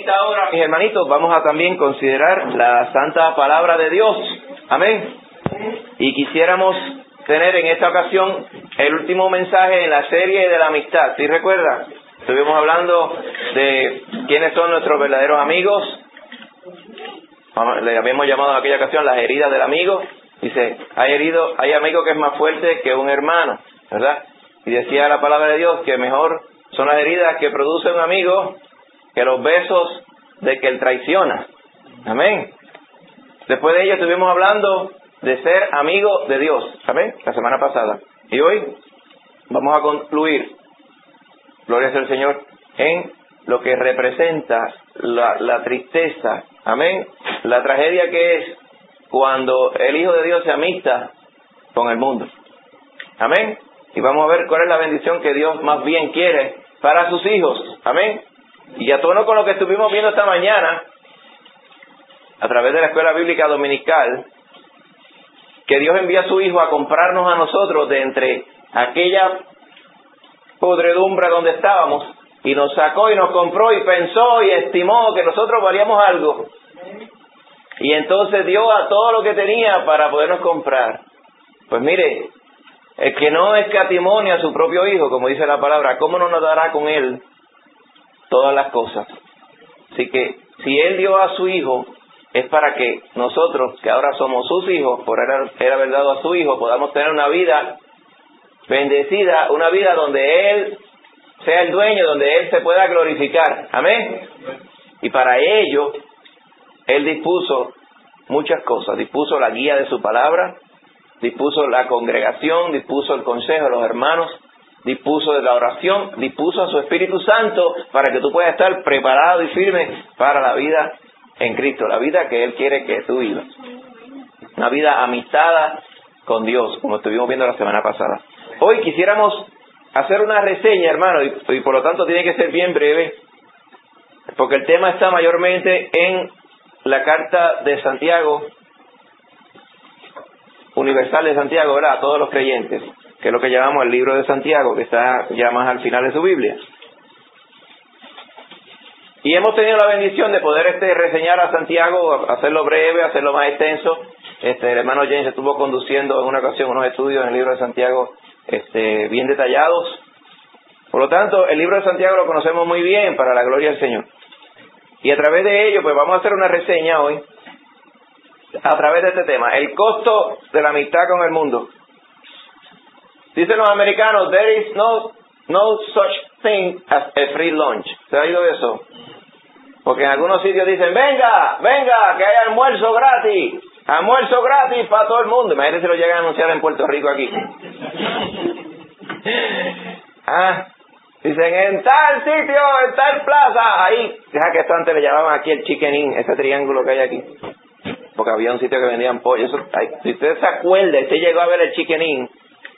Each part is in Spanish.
esta hora, mis hermanitos, vamos a también considerar la santa palabra de Dios. Amén. Y quisiéramos tener en esta ocasión el último mensaje en la serie de la amistad. ¿Sí recuerda? Estuvimos hablando de quiénes son nuestros verdaderos amigos. Le habíamos llamado en aquella ocasión las heridas del amigo. Dice, hay amigo que es más fuerte que un hermano, ¿verdad? Y decía la palabra de Dios que mejor son las heridas que produce un amigo que los besos de que él traiciona. Amén. Después de ello estuvimos hablando de ser amigo de Dios. Amén. La semana pasada. Y hoy vamos a concluir, gloria sea al Señor, en lo que representa la tristeza. Amén. La tragedia que es cuando el Hijo de Dios se amista con el mundo. Amén. Y vamos a ver cuál es la bendición que Dios más bien quiere para sus hijos. Amén. Y a tono con lo que estuvimos viendo esta mañana, a través de la escuela bíblica dominical, que Dios envía a su Hijo a comprarnos a nosotros de entre aquella podredumbre donde estábamos, y nos sacó y nos compró y pensó y estimó que nosotros valíamos algo. Y entonces dio a todo lo que tenía para podernos comprar. Pues mire, el que no escatimó ni a su propio Hijo, como dice la palabra, ¿cómo no nos dará con Él todas las cosas? Así que si Él dio a su Hijo, es para que nosotros, que ahora somos sus hijos, por haber dado a su Hijo, podamos tener una vida bendecida, una vida donde Él sea el dueño, donde Él se pueda glorificar. Amén. Y para ello, Él dispuso muchas cosas. Dispuso la guía de su palabra, dispuso la congregación, dispuso el consejo de los hermanos, dispuso de la oración, dispuso a su Espíritu Santo para que tú puedas estar preparado y firme para la vida en Cristo, la vida que Él quiere que tú vivas. Una vida amistada con Dios, como estuvimos viendo la semana pasada. Hoy quisiéramos hacer una reseña, hermano, y por lo tanto tiene que ser bien breve, porque el tema está mayormente en la carta de Santiago, universal de Santiago, ¿verdad? A todos los creyentes, que es lo que llamamos el libro de Santiago, que está ya más al final de su Biblia. Y hemos tenido la bendición de poder reseñar a Santiago, hacerlo breve, hacerlo más extenso. El hermano James estuvo conduciendo en una ocasión unos estudios en el libro de Santiago bien detallados. Por lo tanto, el libro de Santiago lo conocemos muy bien, para la gloria del Señor. Y a través de ello, pues vamos a hacer una reseña hoy, a través de este tema, el costo de la amistad con el mundo. Dicen los americanos, there is no such thing as a free lunch. ¿Se ha oído eso? Porque en algunos sitios dicen, venga, que hay almuerzo gratis para todo el mundo. Imagínense si lo llegan a anunciar en Puerto Rico aquí. Dicen, en tal sitio, en tal plaza, ahí. Deja que esto antes le llamaban aquí el Chicken Inn, ese triángulo que hay aquí. Porque había un sitio que vendían pollo. Si usted se acuerda, usted llegó a ver el Chicken Inn,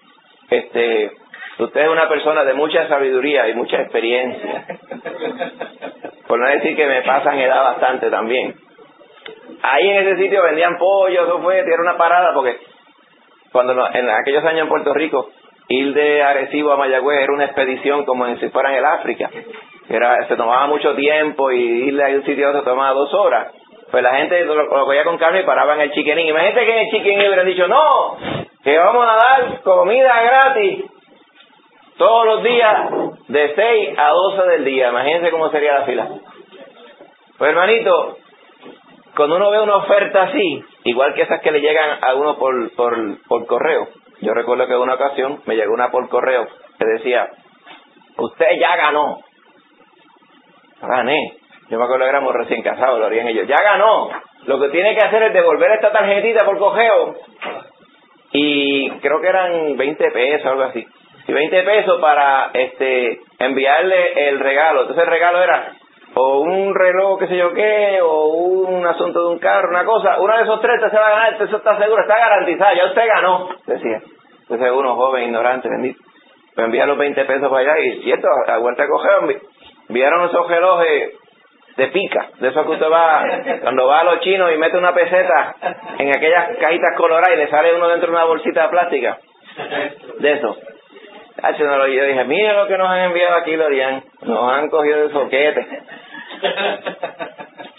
usted es una persona de mucha sabiduría y mucha experiencia. Por no decir que me pasan edad bastante también. Ahí en ese sitio vendían pollo, era una parada, porque cuando en aquellos años en Puerto Rico, ir de Arecibo a Mayagüez era una expedición como si fuera en el África. Se tomaba mucho tiempo y irle a un sitio a otro tomaba 2 horas. Pues la gente lo cogía con calma y paraba en el Chicken Inn. Imagínate que en el Chicken Inn hubieran dicho, no, que vamos a dar comida gratis todos los días de 6 a 12 del día. Imagínense cómo sería la fila. Pues hermanito, cuando uno ve una oferta así, igual que esas que le llegan a uno por correo. Yo recuerdo que en una ocasión me llegó una por correo que decía, usted ya ganó. Gané. Yo me acuerdo que éramos recién casados, lo harían ellos. Ya ganó. Lo que tiene que hacer es devolver esta tarjetita por correo. Y creo que eran 20 pesos, algo así. Y 20 pesos para enviarle el regalo. Entonces el regalo era o un reloj, qué sé yo qué, o un asunto de un carro, una cosa. Uno de esos 3 se va a ganar, eso está seguro, está garantizado, ya usted ganó, decía. Entonces uno joven, ignorante, bendito. Me envía los 20 pesos para allá y cierto, a vuelta de coger, enviaron esos relojes de pica, de esos que usted va, cuando va a los chinos y mete una peseta en aquellas cajitas coloradas y le sale uno dentro de una bolsita de plástica. De eso. Yo dije, mire lo que nos han enviado aquí, Lorian. Nos han cogido de soquete.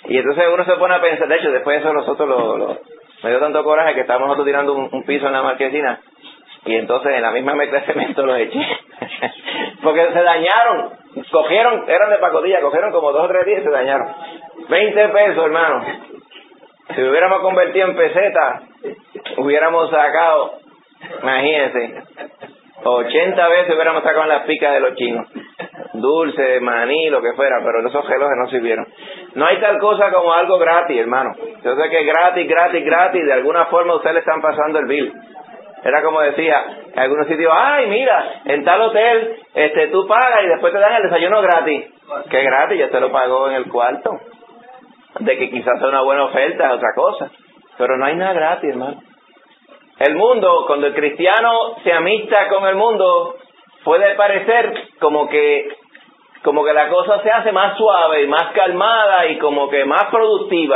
Y entonces uno se pone a pensar, de hecho, después de eso nosotros me dio tanto coraje que estábamos nosotros tirando un piso en la marquesina, y entonces en la misma mezcla de cemento los eché. Porque se dañaron, cogieron, eran de pacotilla, cogieron como 2 o 3 días y se dañaron. 20 pesos, hermano. Si hubiéramos convertido en peseta, hubiéramos sacado, imagínense, 80 veces hubiéramos sacado en las picas de los chinos. Dulce, maní, lo que fuera, pero esos relojes no sirvieron. No hay tal cosa como algo gratis, hermano. Yo sé que gratis, de alguna forma ustedes le están pasando el bill. Era como decía, en algunos sitios, ay, mira, en tal hotel, tú pagas y después te dan el desayuno gratis. ¿Qué gratis? Ya te lo pagó en el cuarto. De que quizás sea una buena oferta, es otra cosa. Pero no hay nada gratis, hermano. El mundo, cuando el cristiano se amista con el mundo, puede parecer como que la cosa se hace más suave y más calmada y como que más productiva.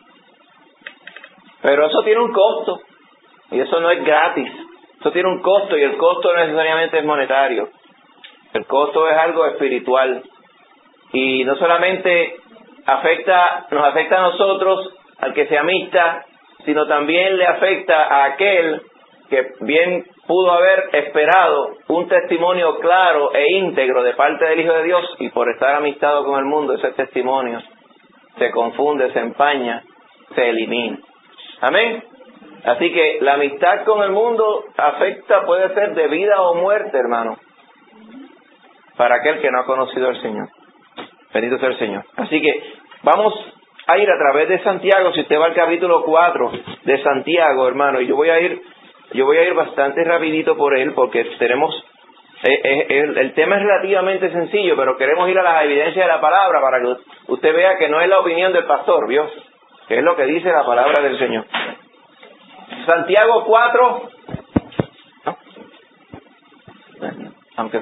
Pero eso tiene un costo. Y eso no es gratis. Eso tiene un costo, y el costo no necesariamente es monetario. El costo es algo espiritual. Y no solamente nos afecta a nosotros, al que se amista, sino también le afecta a aquel que bien pudo haber esperado un testimonio claro e íntegro de parte del Hijo de Dios, y por estar amistado con el mundo, ese testimonio se confunde, se empaña, se elimina. Amén. Así que la amistad con el mundo puede ser de vida o muerte, hermano, para aquel que no ha conocido al Señor. Bendito sea el Señor. Así que vamos a ir a través de Santiago. Si usted va al capítulo 4 de Santiago, hermano, y yo voy a ir bastante rapidito por él, porque tenemos el tema es relativamente sencillo, pero queremos ir a las evidencias de la palabra para que usted vea que no es la opinión del pastor, ¿vio? Que es lo que dice la palabra del Señor. Santiago 4, ¿no? Aunque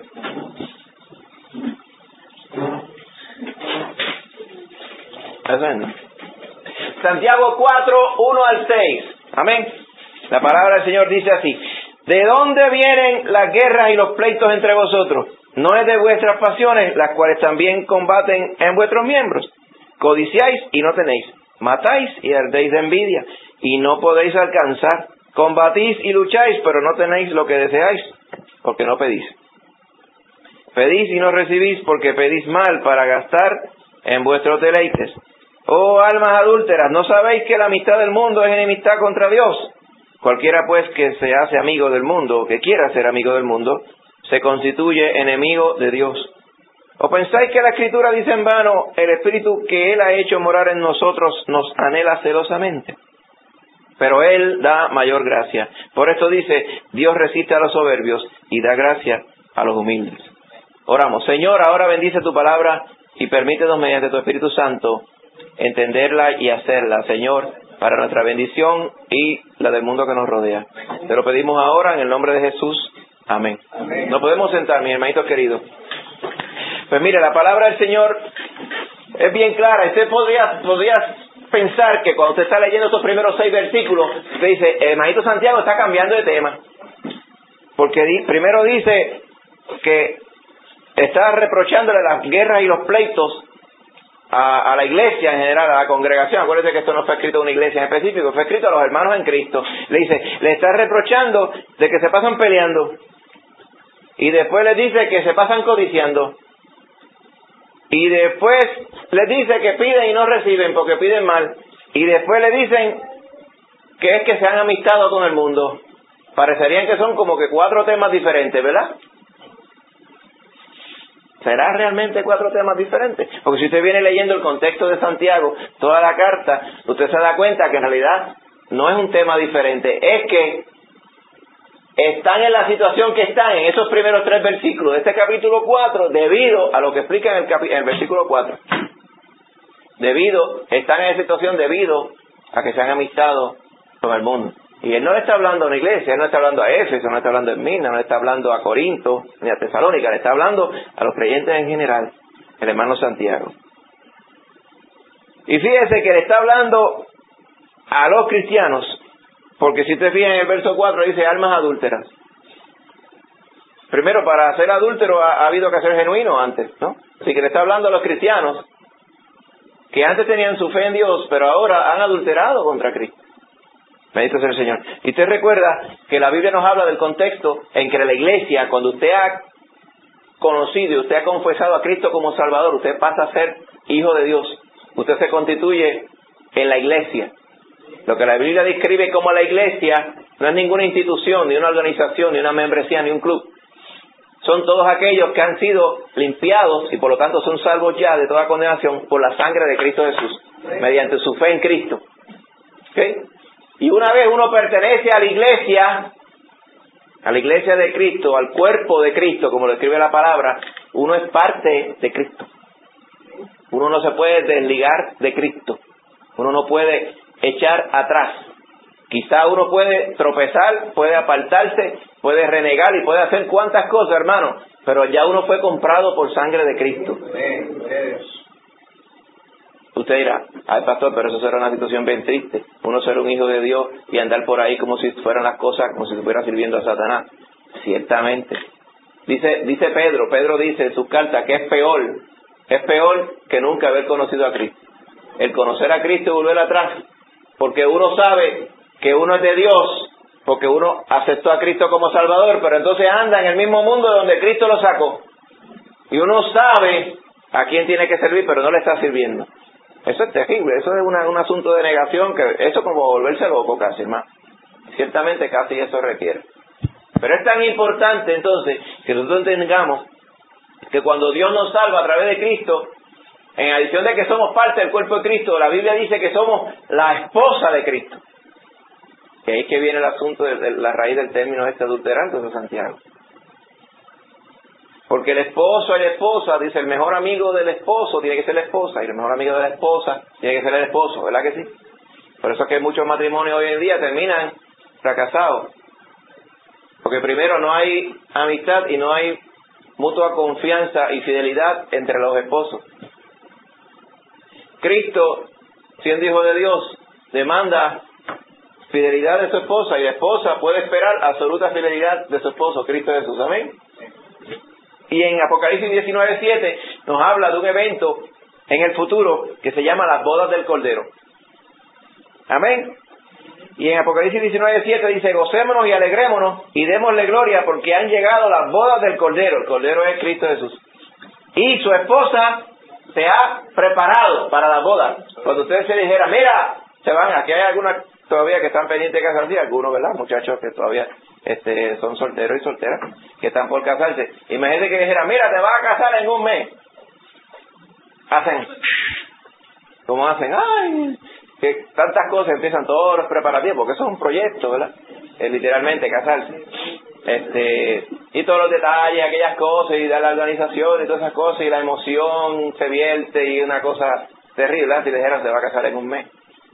Santiago 4, 1 al 6. Amén. La palabra del Señor dice así: ¿de dónde vienen las guerras y los pleitos entre vosotros? ¿No es de vuestras pasiones, las cuales también combaten en vuestros miembros? Codiciáis y no tenéis, matáis y ardéis de envidia, y no podéis alcanzar. Combatís y lucháis, pero no tenéis lo que deseáis, porque no pedís. Pedís y no recibís, porque pedís mal para gastar en vuestros deleites. Oh almas adúlteras, ¿no sabéis que la amistad del mundo es enemistad contra Dios? Cualquiera pues que se hace amigo del mundo, o que quiera ser amigo del mundo, se constituye enemigo de Dios. ¿O pensáis que la Escritura dice en vano, el Espíritu que Él ha hecho morar en nosotros nos anhela celosamente? Pero Él da mayor gracia. Por esto dice, Dios resiste a los soberbios y da gracia a los humildes. Oramos. Señor, ahora bendice tu palabra y permítenos mediante tu Espíritu Santo entenderla y hacerla, Señor, para nuestra bendición y la del mundo que nos rodea. Te lo pedimos ahora en el nombre de Jesús. Amén. Amén. Nos podemos sentar, mis hermanitos queridos. Pues mire, la palabra del Señor es bien clara. Usted podría pensar que cuando usted está leyendo estos primeros 6 versículos, usted dice, hermanito Santiago está cambiando de tema. Porque primero dice que está reprochándole las guerras y los pleitos a la iglesia en general, a la congregación. Acuérdense que esto no fue escrito a una iglesia en específico, fue escrito a los hermanos en Cristo. Le dice, le está reprochando de que se pasan peleando. Y después les dice que se pasan codiciando. Y después les dice que piden y no reciben porque piden mal. Y después le dicen que es que se han amistado con el mundo. Parecerían que son como que 4 temas diferentes, ¿verdad? ¿Será realmente 4 temas diferentes? Porque si usted viene leyendo el contexto de Santiago, toda la carta, usted se da cuenta que en realidad no es un tema diferente. Es que están en la situación que están en esos primeros 3 versículos de este capítulo 4 debido a lo que explica en el versículo 4. Están en esa situación debido a que se han amistado con el mundo. Y él no le está hablando a una iglesia, él no está hablando a Éfeso, no está hablando a Esmirna, no está hablando a Corinto, ni a Tesalónica, le está hablando a los creyentes en general, el hermano Santiago. Y fíjese que le está hablando a los cristianos, porque si usted fija en el verso 4 dice almas adúlteras. Primero, para ser adúltero ha habido que ser genuino antes, ¿no? Así que le está hablando a los cristianos que antes tenían su fe en Dios, pero ahora han adulterado contra Cristo. Bendito sea el Señor. Y usted recuerda que la Biblia nos habla del contexto en que la iglesia, cuando usted ha conocido y usted ha confesado a Cristo como Salvador, usted pasa a ser hijo de Dios. Usted se constituye en la iglesia. Lo que la Biblia describe como la iglesia no es ninguna institución, ni una organización, ni una membresía, ni un club. Son todos aquellos que han sido limpiados y por lo tanto son salvos ya de toda condenación por la sangre de Cristo Jesús, mediante su fe en Cristo. ¿Okay? Y una vez uno pertenece a la iglesia de Cristo, al cuerpo de Cristo, como lo describe la palabra, uno es parte de Cristo. Uno no se puede desligar de Cristo. Uno no puede echar atrás. Quizá uno puede tropezar, puede apartarse, puede renegar y puede hacer cuantas cosas, hermano, pero ya uno fue comprado por sangre de Cristo. Usted dirá, ay pastor, pero eso será una situación bien triste, uno ser un hijo de Dios y andar por ahí como si fueran las cosas, como si estuviera sirviendo a Satanás. Ciertamente. Dice Pedro dice en sus cartas que es peor que nunca haber conocido a Cristo. El conocer a Cristo y volver atrás, porque uno sabe que uno es de Dios, porque uno aceptó a Cristo como Salvador, pero entonces anda en el mismo mundo de donde Cristo lo sacó. Y uno sabe a quién tiene que servir, pero no le está sirviendo. Eso es terrible, eso es un asunto de negación, que eso es como volverse loco casi, hermano. Ciertamente casi eso requiere. Pero es tan importante entonces que nosotros entendamos que cuando Dios nos salva a través de Cristo, en adición de que somos parte del cuerpo de Cristo, la Biblia dice que somos la esposa de Cristo. Y ahí es que viene el asunto de la raíz del término adulterando de Santiago. Porque el esposo y la esposa, dice, el mejor amigo del esposo tiene que ser la esposa, y el mejor amigo de la esposa tiene que ser el esposo, ¿verdad que sí? Por eso es que muchos matrimonios hoy en día terminan fracasados. Porque primero no hay amistad y no hay mutua confianza y fidelidad entre los esposos. Cristo, siendo hijo de Dios, demanda fidelidad de su esposa, y la esposa puede esperar absoluta fidelidad de su esposo, Cristo Jesús. Amén. Y en Apocalipsis 19:7 nos habla de un evento en el futuro que se llama las bodas del Cordero. Amén. Y en Apocalipsis 19:7 dice, gocémonos y alegrémonos y démosle gloria porque han llegado las bodas del Cordero. El Cordero es Cristo Jesús. Y su esposa se ha preparado para las bodas. Cuando ustedes se dijera, mira, se van, aquí hay algunas todavía que están pendientes de casarse, algunos, ¿verdad? Muchachos que todavía son solteros y solteras, que están por casarse. Imagínate que dijera, mira, te vas a casar en un mes. ¿Cómo hacen? ¡Ay! Que tantas cosas, empiezan todos los preparativos, porque eso es un proyecto, ¿verdad? Literalmente, casarse. Y todos los detalles, aquellas cosas, y de la organización y todas esas cosas, y la emoción se vierte, y una cosa terrible, ¿verdad? Si dijeran, se va a casar en un mes.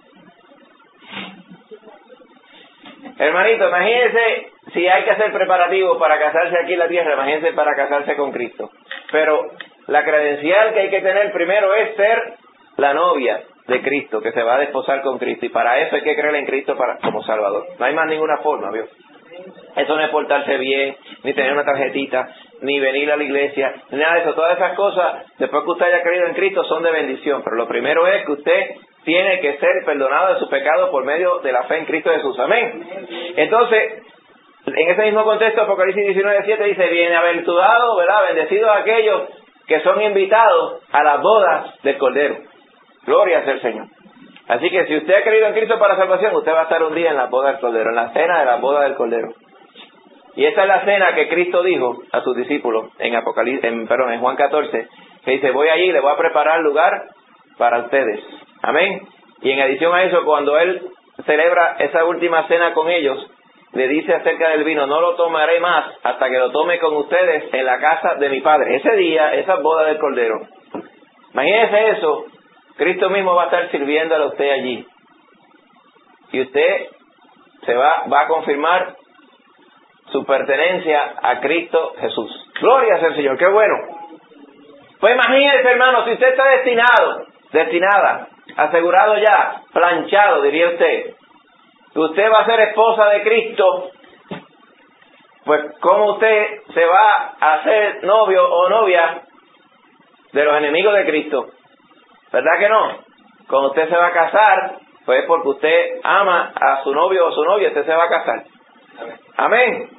Hermanito, imagínense si hay que hacer preparativos para casarse aquí en la tierra, imagínense para casarse con Cristo. Pero la credencial que hay que tener primero es ser la novia de Cristo, que se va a desposar con Cristo, y para eso hay que creer en Cristo como Salvador. No hay más ninguna forma, ¿vio? Eso no es portarse bien, ni tener una tarjetita, ni venir a la iglesia, ni nada de eso. Todas esas cosas, después que usted haya creído en Cristo, son de bendición. Pero lo primero es que usted tiene que ser perdonado de su pecado por medio de la fe en Cristo Jesús. Amén. Entonces, en ese mismo contexto, Apocalipsis 19:7 dice, bienaventurados, ¿verdad? Bendecidos aquellos que son invitados a las bodas del Cordero. Gloria sea el Señor. Así que si usted ha creído en Cristo para salvación, usted va a estar un día en la boda del Cordero, en la cena de la boda del Cordero. Y esta es la cena que Cristo dijo a sus discípulos en Juan 14, que dice, voy allí y le voy a preparar lugar para ustedes. Amén. Y en adición a eso, cuando Él celebra esa última cena con ellos, le dice acerca del vino, no lo tomaré más hasta que lo tome con ustedes en la casa de mi Padre. Ese día, esa boda del Cordero. Imagínese eso. Cristo mismo va a estar sirviéndole a usted allí. Y usted se va a confirmar su pertenencia a Cristo Jesús. Gloria sea el Señor, qué bueno. Pues imagínese, hermano, si usted está destinada, asegurado ya, planchado, diría usted, usted va a ser esposa de Cristo, pues ¿cómo usted se va a hacer novio o novia de los enemigos de Cristo? ¿Verdad que no? Cuando usted se va a casar, pues porque usted ama a su novio o su novia, usted se va a casar. Amén.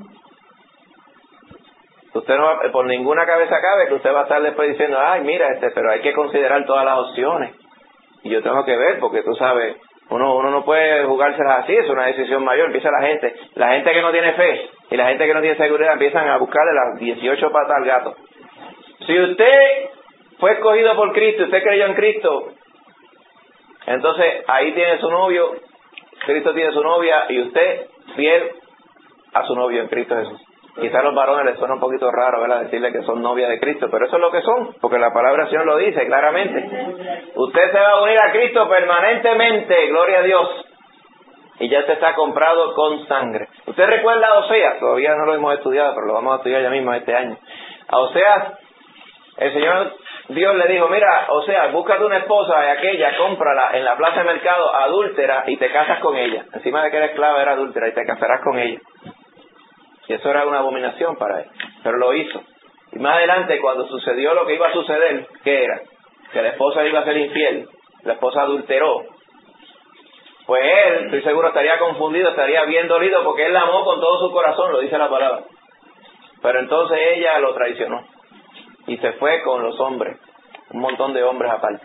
Usted no, por ninguna cabeza cabe que usted va a estar después diciendo, ay, mira, pero hay que considerar todas las opciones. Y yo tengo que ver, porque tú sabes, uno no puede jugárselas así, es una decisión mayor. Empieza la gente que no tiene fe y la gente que no tiene seguridad empiezan a buscarle las 18 patas al gato. Si usted fue escogido por Cristo, usted creyó en Cristo, entonces ahí tiene su novio, Cristo tiene su novia y usted fiel a su novio en Cristo Jesús. Quizás a los varones les suena un poquito raro, ¿verdad?, decirle que son novias de Cristo, pero eso es lo que son, porque la palabra del Señor lo dice claramente. Usted se va a unir a Cristo permanentemente, gloria a Dios, y ya se está comprado con sangre. Usted recuerda a Oseas, todavía no lo hemos estudiado, pero lo vamos a estudiar ya mismo este año. A Oseas, el Señor Dios le dijo, mira, Oseas, búscate una esposa de aquella, cómprala en la plaza de mercado, adúltera, y te casas con ella. Encima de que era esclava, era adúltera, y te casarás con ella. Y eso era una abominación para él, pero lo hizo. Y más adelante, cuando sucedió lo que iba a suceder, ¿qué era? Que la esposa iba a ser infiel, la esposa adulteró. Pues él, estoy seguro, estaría confundido, estaría bien dolido, porque él la amó con todo su corazón, lo dice la palabra. Pero entonces ella lo traicionó y se fue con los hombres, un montón de hombres aparte.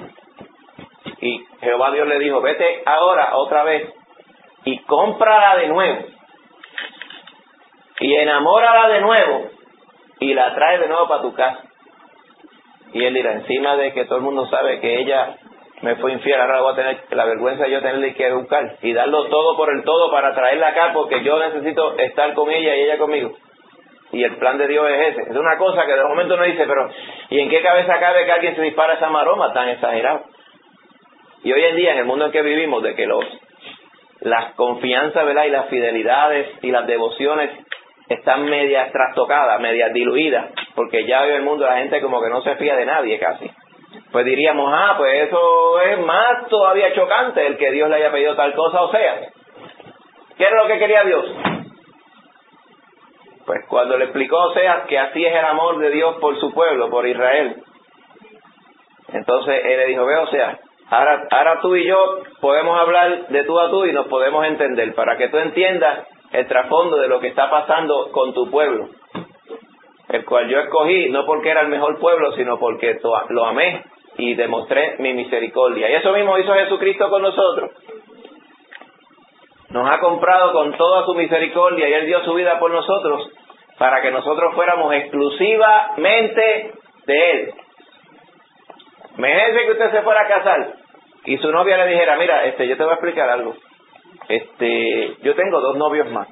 Y Jehová Dios le dijo, vete ahora otra vez y cómprala de nuevo y enamórala de nuevo y la trae de nuevo para tu casa. Y él dirá, encima de que todo el mundo sabe que ella me fue infiel, ahora voy a tener la vergüenza de yo tenerle que buscar y darlo todo por el todo para traerla acá, porque yo necesito estar con ella y ella conmigo. Y el plan de Dios es ese. Es una cosa que de momento uno dice, pero ¿y en qué cabeza cabe que alguien se dispara esa maroma tan exagerado? Y hoy en día, en el mundo en que vivimos, de que las confianzas, ¿verdad?, y las fidelidades y las devociones están medias trastocadas, medias diluidas, porque ya hoy en el mundo la gente como que no se fía de nadie casi. Pues diríamos, pues eso es más todavía chocante, el que Dios le haya pedido tal cosa. O sea, ¿qué era lo que quería Dios? Pues cuando le explicó a Oseas que así es el amor de Dios por su pueblo, por Israel, entonces él le dijo, ve, Oseas, ahora tú y yo podemos hablar de tú a tú y nos podemos entender, para que tú entiendas el trasfondo de lo que está pasando con tu pueblo, el cual yo escogí no porque era el mejor pueblo, sino porque lo amé y demostré mi misericordia. Y eso mismo hizo Jesucristo con nosotros. Nos ha comprado con toda su misericordia y Él dio su vida por nosotros para que nosotros fuéramos exclusivamente de Él. Imagínese que usted se fuera a casar y su novia le dijera, mira, yo te voy a explicar algo. Yo tengo 2 novios más.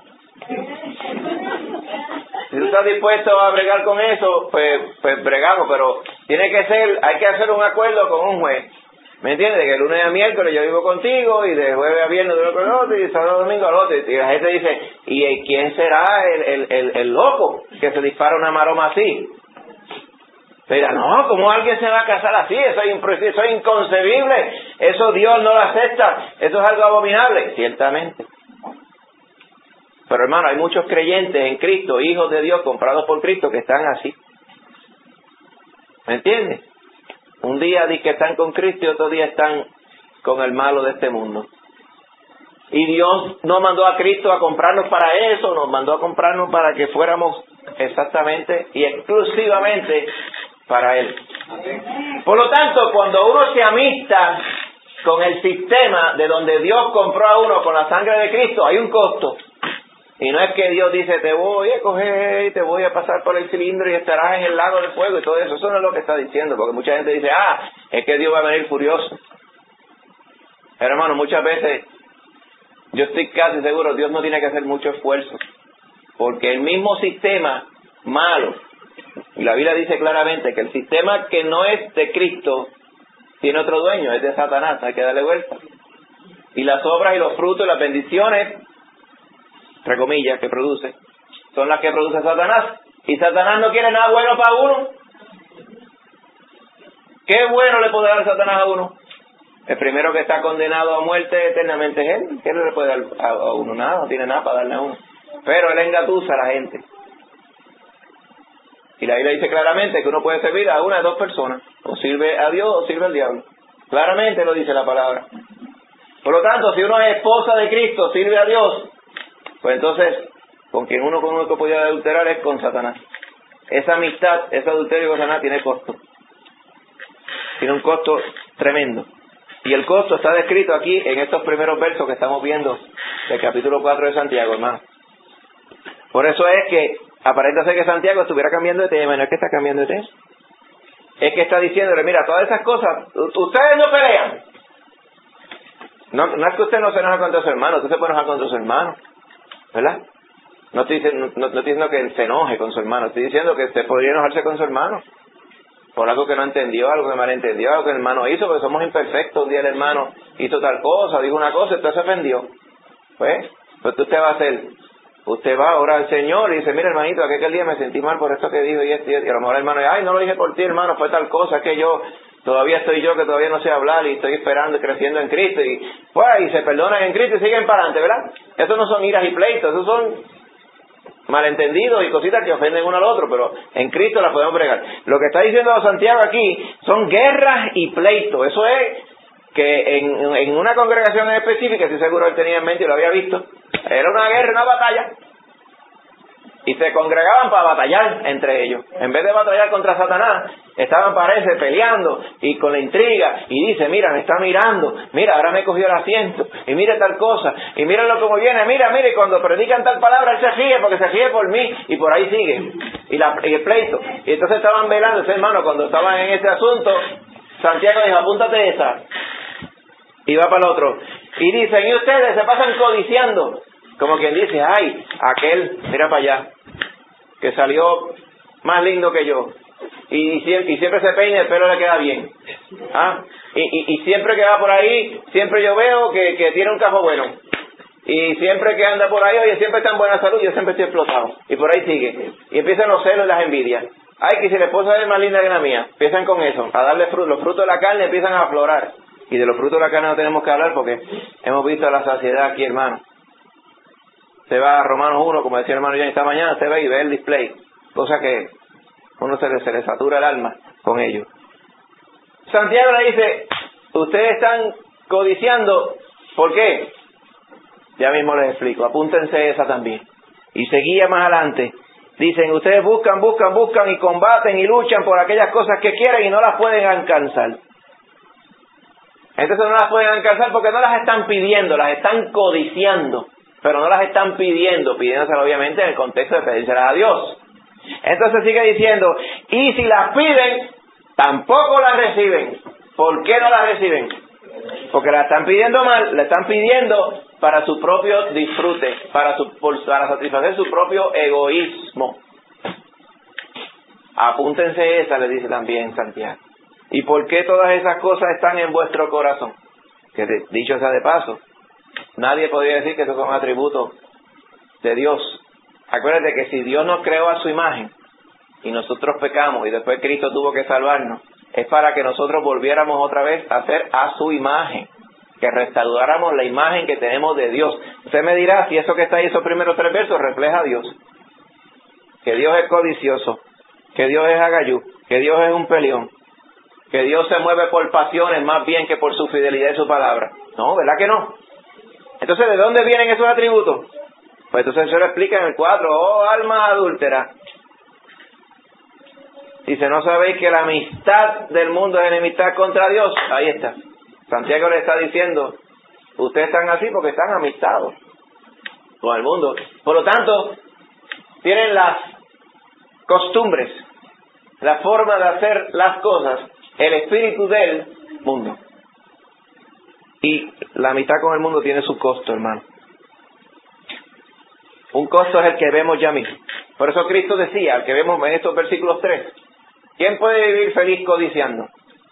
Si tú estás dispuesto a bregar con eso, pues bregamos, pero hay que hacer un acuerdo con un juez. ¿Me entiendes? Que el lunes a miércoles yo vivo contigo y de jueves a viernes de uno con el otro y de sábado a domingo al otro. Y la gente dice, ¿y quién será el loco que se dispara una maroma así? Pero no, ¿cómo alguien se va a casar así? Eso es inconcebible. Eso Dios no lo acepta. Eso es algo abominable. Ciertamente. Pero hermano, hay muchos creyentes en Cristo, hijos de Dios, comprados por Cristo, que están así. ¿Me entiendes? Un día dicen que están con Cristo y otro día están con el malo de este mundo. Y Dios no mandó a Cristo a comprarnos para eso, nos mandó a comprarnos para que fuéramos exactamente y exclusivamente para Él. Por lo tanto, cuando uno se amista con el sistema de donde Dios compró a uno con la sangre de Cristo, hay un costo. Y no es que Dios dice, te voy a coger y te voy a pasar por el cilindro y estarás en el lago de fuego y todo eso. Eso no es lo que está diciendo, porque mucha gente dice, es que Dios va a venir furioso. Pero hermano, muchas veces, yo estoy casi seguro, Dios no tiene que hacer mucho esfuerzo, porque el mismo sistema malo, y la Biblia dice claramente que el sistema que no es de Cristo tiene otro dueño, es de Satanás, hay que darle vuelta. Y las obras y los frutos y las bendiciones, entre comillas, que produce, son las que produce Satanás. Y Satanás no quiere nada bueno para uno. ¿Qué bueno le puede dar Satanás a uno? El primero que está condenado a muerte eternamente es él. ¿Qué le puede dar a uno? Nada, no tiene nada para darle a uno. Pero él engatusa a la gente. Y la Biblia dice claramente que uno puede servir a una de 2 personas. O sirve a Dios o sirve al diablo. Claramente lo dice la palabra. Por lo tanto, si uno es esposa de Cristo, sirve a Dios, pues entonces, con quien uno con uno podía adulterar es con Satanás. Esa amistad, ese adulterio con Satanás tiene costo. Tiene un costo tremendo. Y el costo está descrito aquí en estos primeros versos que estamos viendo del capítulo 4 de Santiago, hermano. Por eso es que aparenta ser que Santiago estuviera cambiando de tema. No es que está cambiando de tema. Es que está diciéndole, mira, todas esas cosas, ustedes no pelean. No es que usted no se enoja contra su hermano, usted se puede enojar contra su hermano, ¿verdad? No estoy diciendo que él se enoje con su hermano, estoy diciendo que usted podría enojarse con su hermano por algo que no entendió, algo que malentendió, algo que el hermano hizo, porque somos imperfectos. Un día el hermano hizo tal cosa, dijo una cosa, usted se ofendió. Pues ¿qué usted va a hacer? Usted va a orar al Señor y dice, mira hermanito, aquel día me sentí mal por esto que dijo y esto, y a lo mejor el hermano dice, ay, no lo dije por ti hermano, fue tal cosa, es que todavía estoy yo que todavía no sé hablar y estoy esperando y creciendo en Cristo, y se perdonan en Cristo y siguen para adelante, ¿verdad? Eso no son iras y pleitos, esos son malentendidos y cositas que ofenden uno al otro, pero en Cristo las podemos bregar. Lo que está diciendo Santiago aquí son guerras y pleitos. Eso es que en una congregación específica, si seguro él tenía en mente y lo había visto, era una guerra, una batalla, y se congregaban para batallar entre ellos. En vez de batallar contra Satanás, estaban, parece, peleando y con la intriga, y dice, mira, me está mirando, mira, ahora me cogió el asiento, y mire tal cosa, y míralo como viene, mira, y cuando predican tal palabra, él se ríe porque se ríe por mí, y por ahí sigue, y el pleito. Y entonces estaban velando, ese hermano, cuando estaban en ese asunto, Santiago dijo, apúntate esa, y va para el otro, y dicen, y ustedes se pasan codiciando, como quien dice, ay, aquel, mira para allá, que salió más lindo que yo, y siempre se peina y el pelo le queda bien, y siempre que va por ahí, siempre yo veo que tiene un cajo bueno, y siempre que anda por ahí, oye, siempre está en buena salud, yo siempre estoy explotado, y por ahí sigue, y empiezan los celos y las envidias, ay, que si la esposa es más linda que la mía, empiezan con eso, a darle fruto, los frutos de la carne empiezan a aflorar, y de los frutos de la carne no tenemos que hablar porque hemos visto la saciedad aquí, hermano. Se va a Romanos 1, como decía el hermano Johnny esta mañana, se ve y ve el display, cosa que uno se le satura el alma con ello. Santiago le dice, ustedes están codiciando, ¿por qué? Ya mismo les explico, apúntense esa también. Y seguía más adelante, dicen, ustedes buscan y combaten y luchan por aquellas cosas que quieren y no las pueden alcanzar. Entonces no las pueden alcanzar porque no las están pidiendo, las están codiciando. Pero no las están pidiéndoselas obviamente en el contexto de pedírselas a Dios. Entonces sigue diciendo, y si las piden, tampoco las reciben. ¿Por qué no las reciben? Porque las están pidiendo mal, la están pidiendo para su propio disfrute, para satisfacer su propio egoísmo. Apúntense esa, le dice también Santiago. ¿Y por qué todas esas cosas están en vuestro corazón? Que dicho sea de paso, nadie podría decir que esos son atributos de Dios. Acuérdate que si Dios nos creó a su imagen y nosotros pecamos y después Cristo tuvo que salvarnos, es para que nosotros volviéramos otra vez a ser a su imagen, que restauráramos la imagen que tenemos de Dios. Usted me dirá si eso que está ahí, esos primeros 3 versos, refleja a Dios. Que Dios es codicioso, que Dios es agayú, que Dios es un peleón, que Dios se mueve por pasiones más bien que por su fidelidad y su palabra. No, ¿verdad que no? Entonces, ¿de dónde vienen esos atributos? Pues entonces se lo explica en el 4. Oh, alma adúltera. Dice, ¿no sabéis que la amistad del mundo es enemistad contra Dios? Ahí está. Santiago le está diciendo, ustedes están así porque están amistados con el mundo. Por lo tanto, tienen las costumbres, la forma de hacer las cosas, el espíritu del mundo. Y la amistad con el mundo tiene su costo, hermano. Un costo es el que vemos ya mismo. Por eso Cristo decía, el que vemos en estos versículos 3, ¿quién puede vivir feliz codiciando?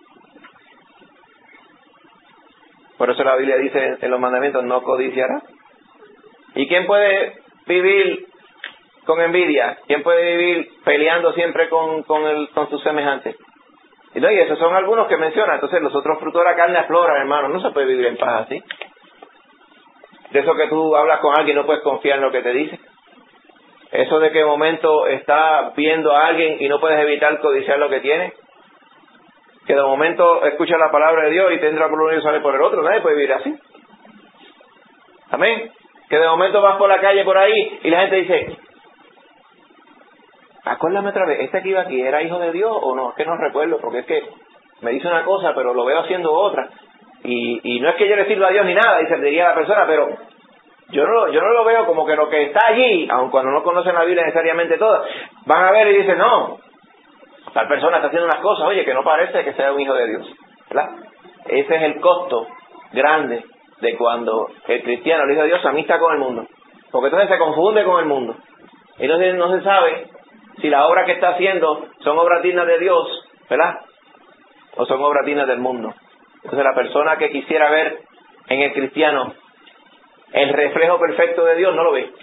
Por eso la Biblia dice en los mandamientos, no codiciarás. ¿Y quién puede vivir con envidia? ¿Quién puede vivir peleando siempre con sus semejantes? Y esos son algunos que menciona. Entonces los otros frutos de la carne afloran, hermano. No se puede vivir en paz así. De eso que tú hablas con alguien y no puedes confiar en lo que te dice. Eso de que de momento estás viendo a alguien y no puedes evitar codiciar lo que tiene. que de momento escucha la palabra de Dios y tendrá por uno y sale por el otro. Nadie puede vivir así. Amén. Que de momento vas por la calle por ahí y la gente dice, acuérdame otra vez, ¿este que iba aquí era hijo de Dios o no? Es que no recuerdo, porque es que me dice una cosa pero lo veo haciendo otra. Y no es que yo le sirva a Dios ni nada, diría la persona, pero yo no lo veo como que lo que está allí, aun cuando no conocen la Biblia necesariamente toda, van a ver y dicen, no, tal persona está haciendo unas cosas, oye, que no parece que sea un hijo de Dios, ¿verdad? Ese es el costo grande de cuando el cristiano, el hijo de Dios, se amista con el mundo, porque entonces se confunde con el mundo. Entonces no se sabe si las obras que está haciendo son obras dignas de Dios, ¿verdad? O son obras dignas del mundo. Entonces la persona que quisiera ver en el cristiano el reflejo perfecto de Dios no lo ve.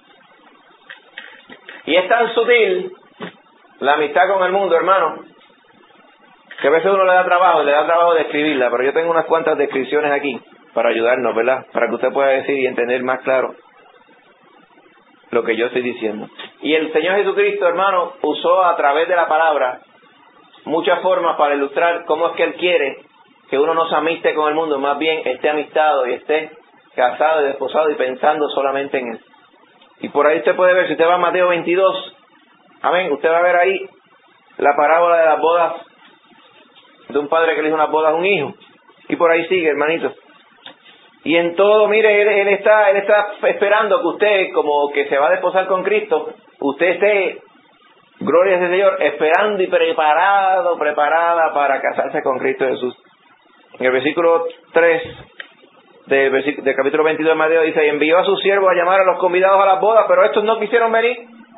Y es tan sutil la amistad con el mundo, hermano, que a veces uno le da trabajo describirla, pero yo tengo unas cuantas descripciones aquí para ayudarnos, ¿verdad? Para que usted pueda decir y entender más claro lo que yo estoy diciendo. Y el Señor Jesucristo, hermano, usó a través de la palabra muchas formas para ilustrar cómo es que Él quiere que uno no se amiste con el mundo, más bien esté amistado y esté casado y desposado y pensando solamente en Él. Y por ahí usted puede ver, si usted va a Mateo 22, amén, usted va a ver ahí la parábola de las bodas de un padre que le hizo unas bodas a un hijo. Y por ahí sigue, hermanito. Y en todo, mire, él está esperando que usted, como que se va a desposar con Cristo, usted esté, gloria al Señor, esperando y preparada para casarse con Cristo Jesús. En el versículo 3 del capítulo 22 de Mateo dice, y envió a sus siervos a llamar a los convidados a las bodas, pero estos no quisieron venir.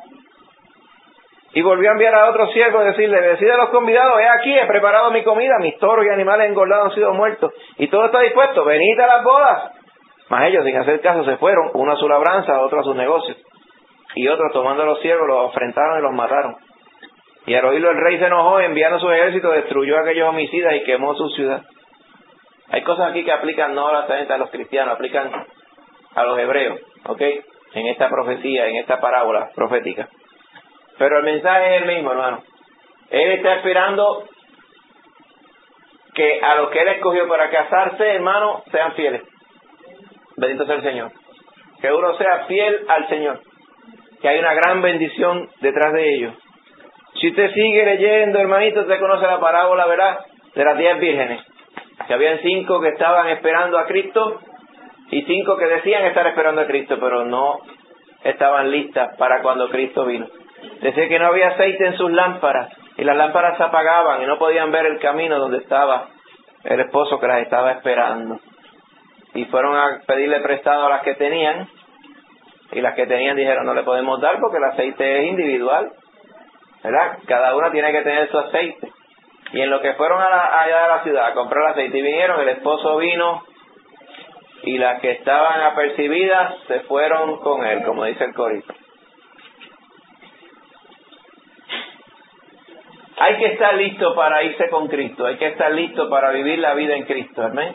Y volvió a enviar a otros siervos a decirle, decid a los convidados, he aquí, he preparado mi comida, mis toros y animales engordados han sido muertos, y todo está dispuesto, venid a las bodas. Mas ellos, sin hacer caso, se fueron, uno a su labranza, otro a sus negocios. Y otros, tomando a los siervos, los afrentaron y los mataron. Y al oírlo el rey se enojó, enviando su ejército, destruyó a aquellos homicidas y quemó su ciudad. Hay cosas aquí que aplican no solamente a los cristianos, aplican a los hebreos, ¿ok? En esta profecía, en esta parábola profética. Pero el mensaje es el mismo, hermano. Él está esperando que a los que Él escogió para casarse, hermano, sean fieles. Bendito sea el Señor. Que uno sea fiel al Señor. Que hay una gran bendición detrás de ellos. Si usted sigue leyendo, hermanito, usted conoce la parábola, ¿verdad? De las 10 vírgenes. Que habían 5 que estaban esperando a Cristo y 5 que decían estar esperando a Cristo, pero no estaban listas para cuando Cristo vino. Decía que no había aceite en sus lámparas y las lámparas se apagaban y no podían ver el camino donde estaba el esposo que las estaba esperando. Y fueron a pedirle prestado a las que tenían y las que tenían dijeron no le podemos dar porque el aceite es individual, ¿verdad? Cada una tiene que tener su aceite. Y en lo que fueron allá a la ciudad a comprar aceite y vinieron, el esposo vino y las que estaban apercibidas se fueron con él, como dice el corito. Hay que estar listo para irse con Cristo, hay que estar listo para vivir la vida en Cristo, amén.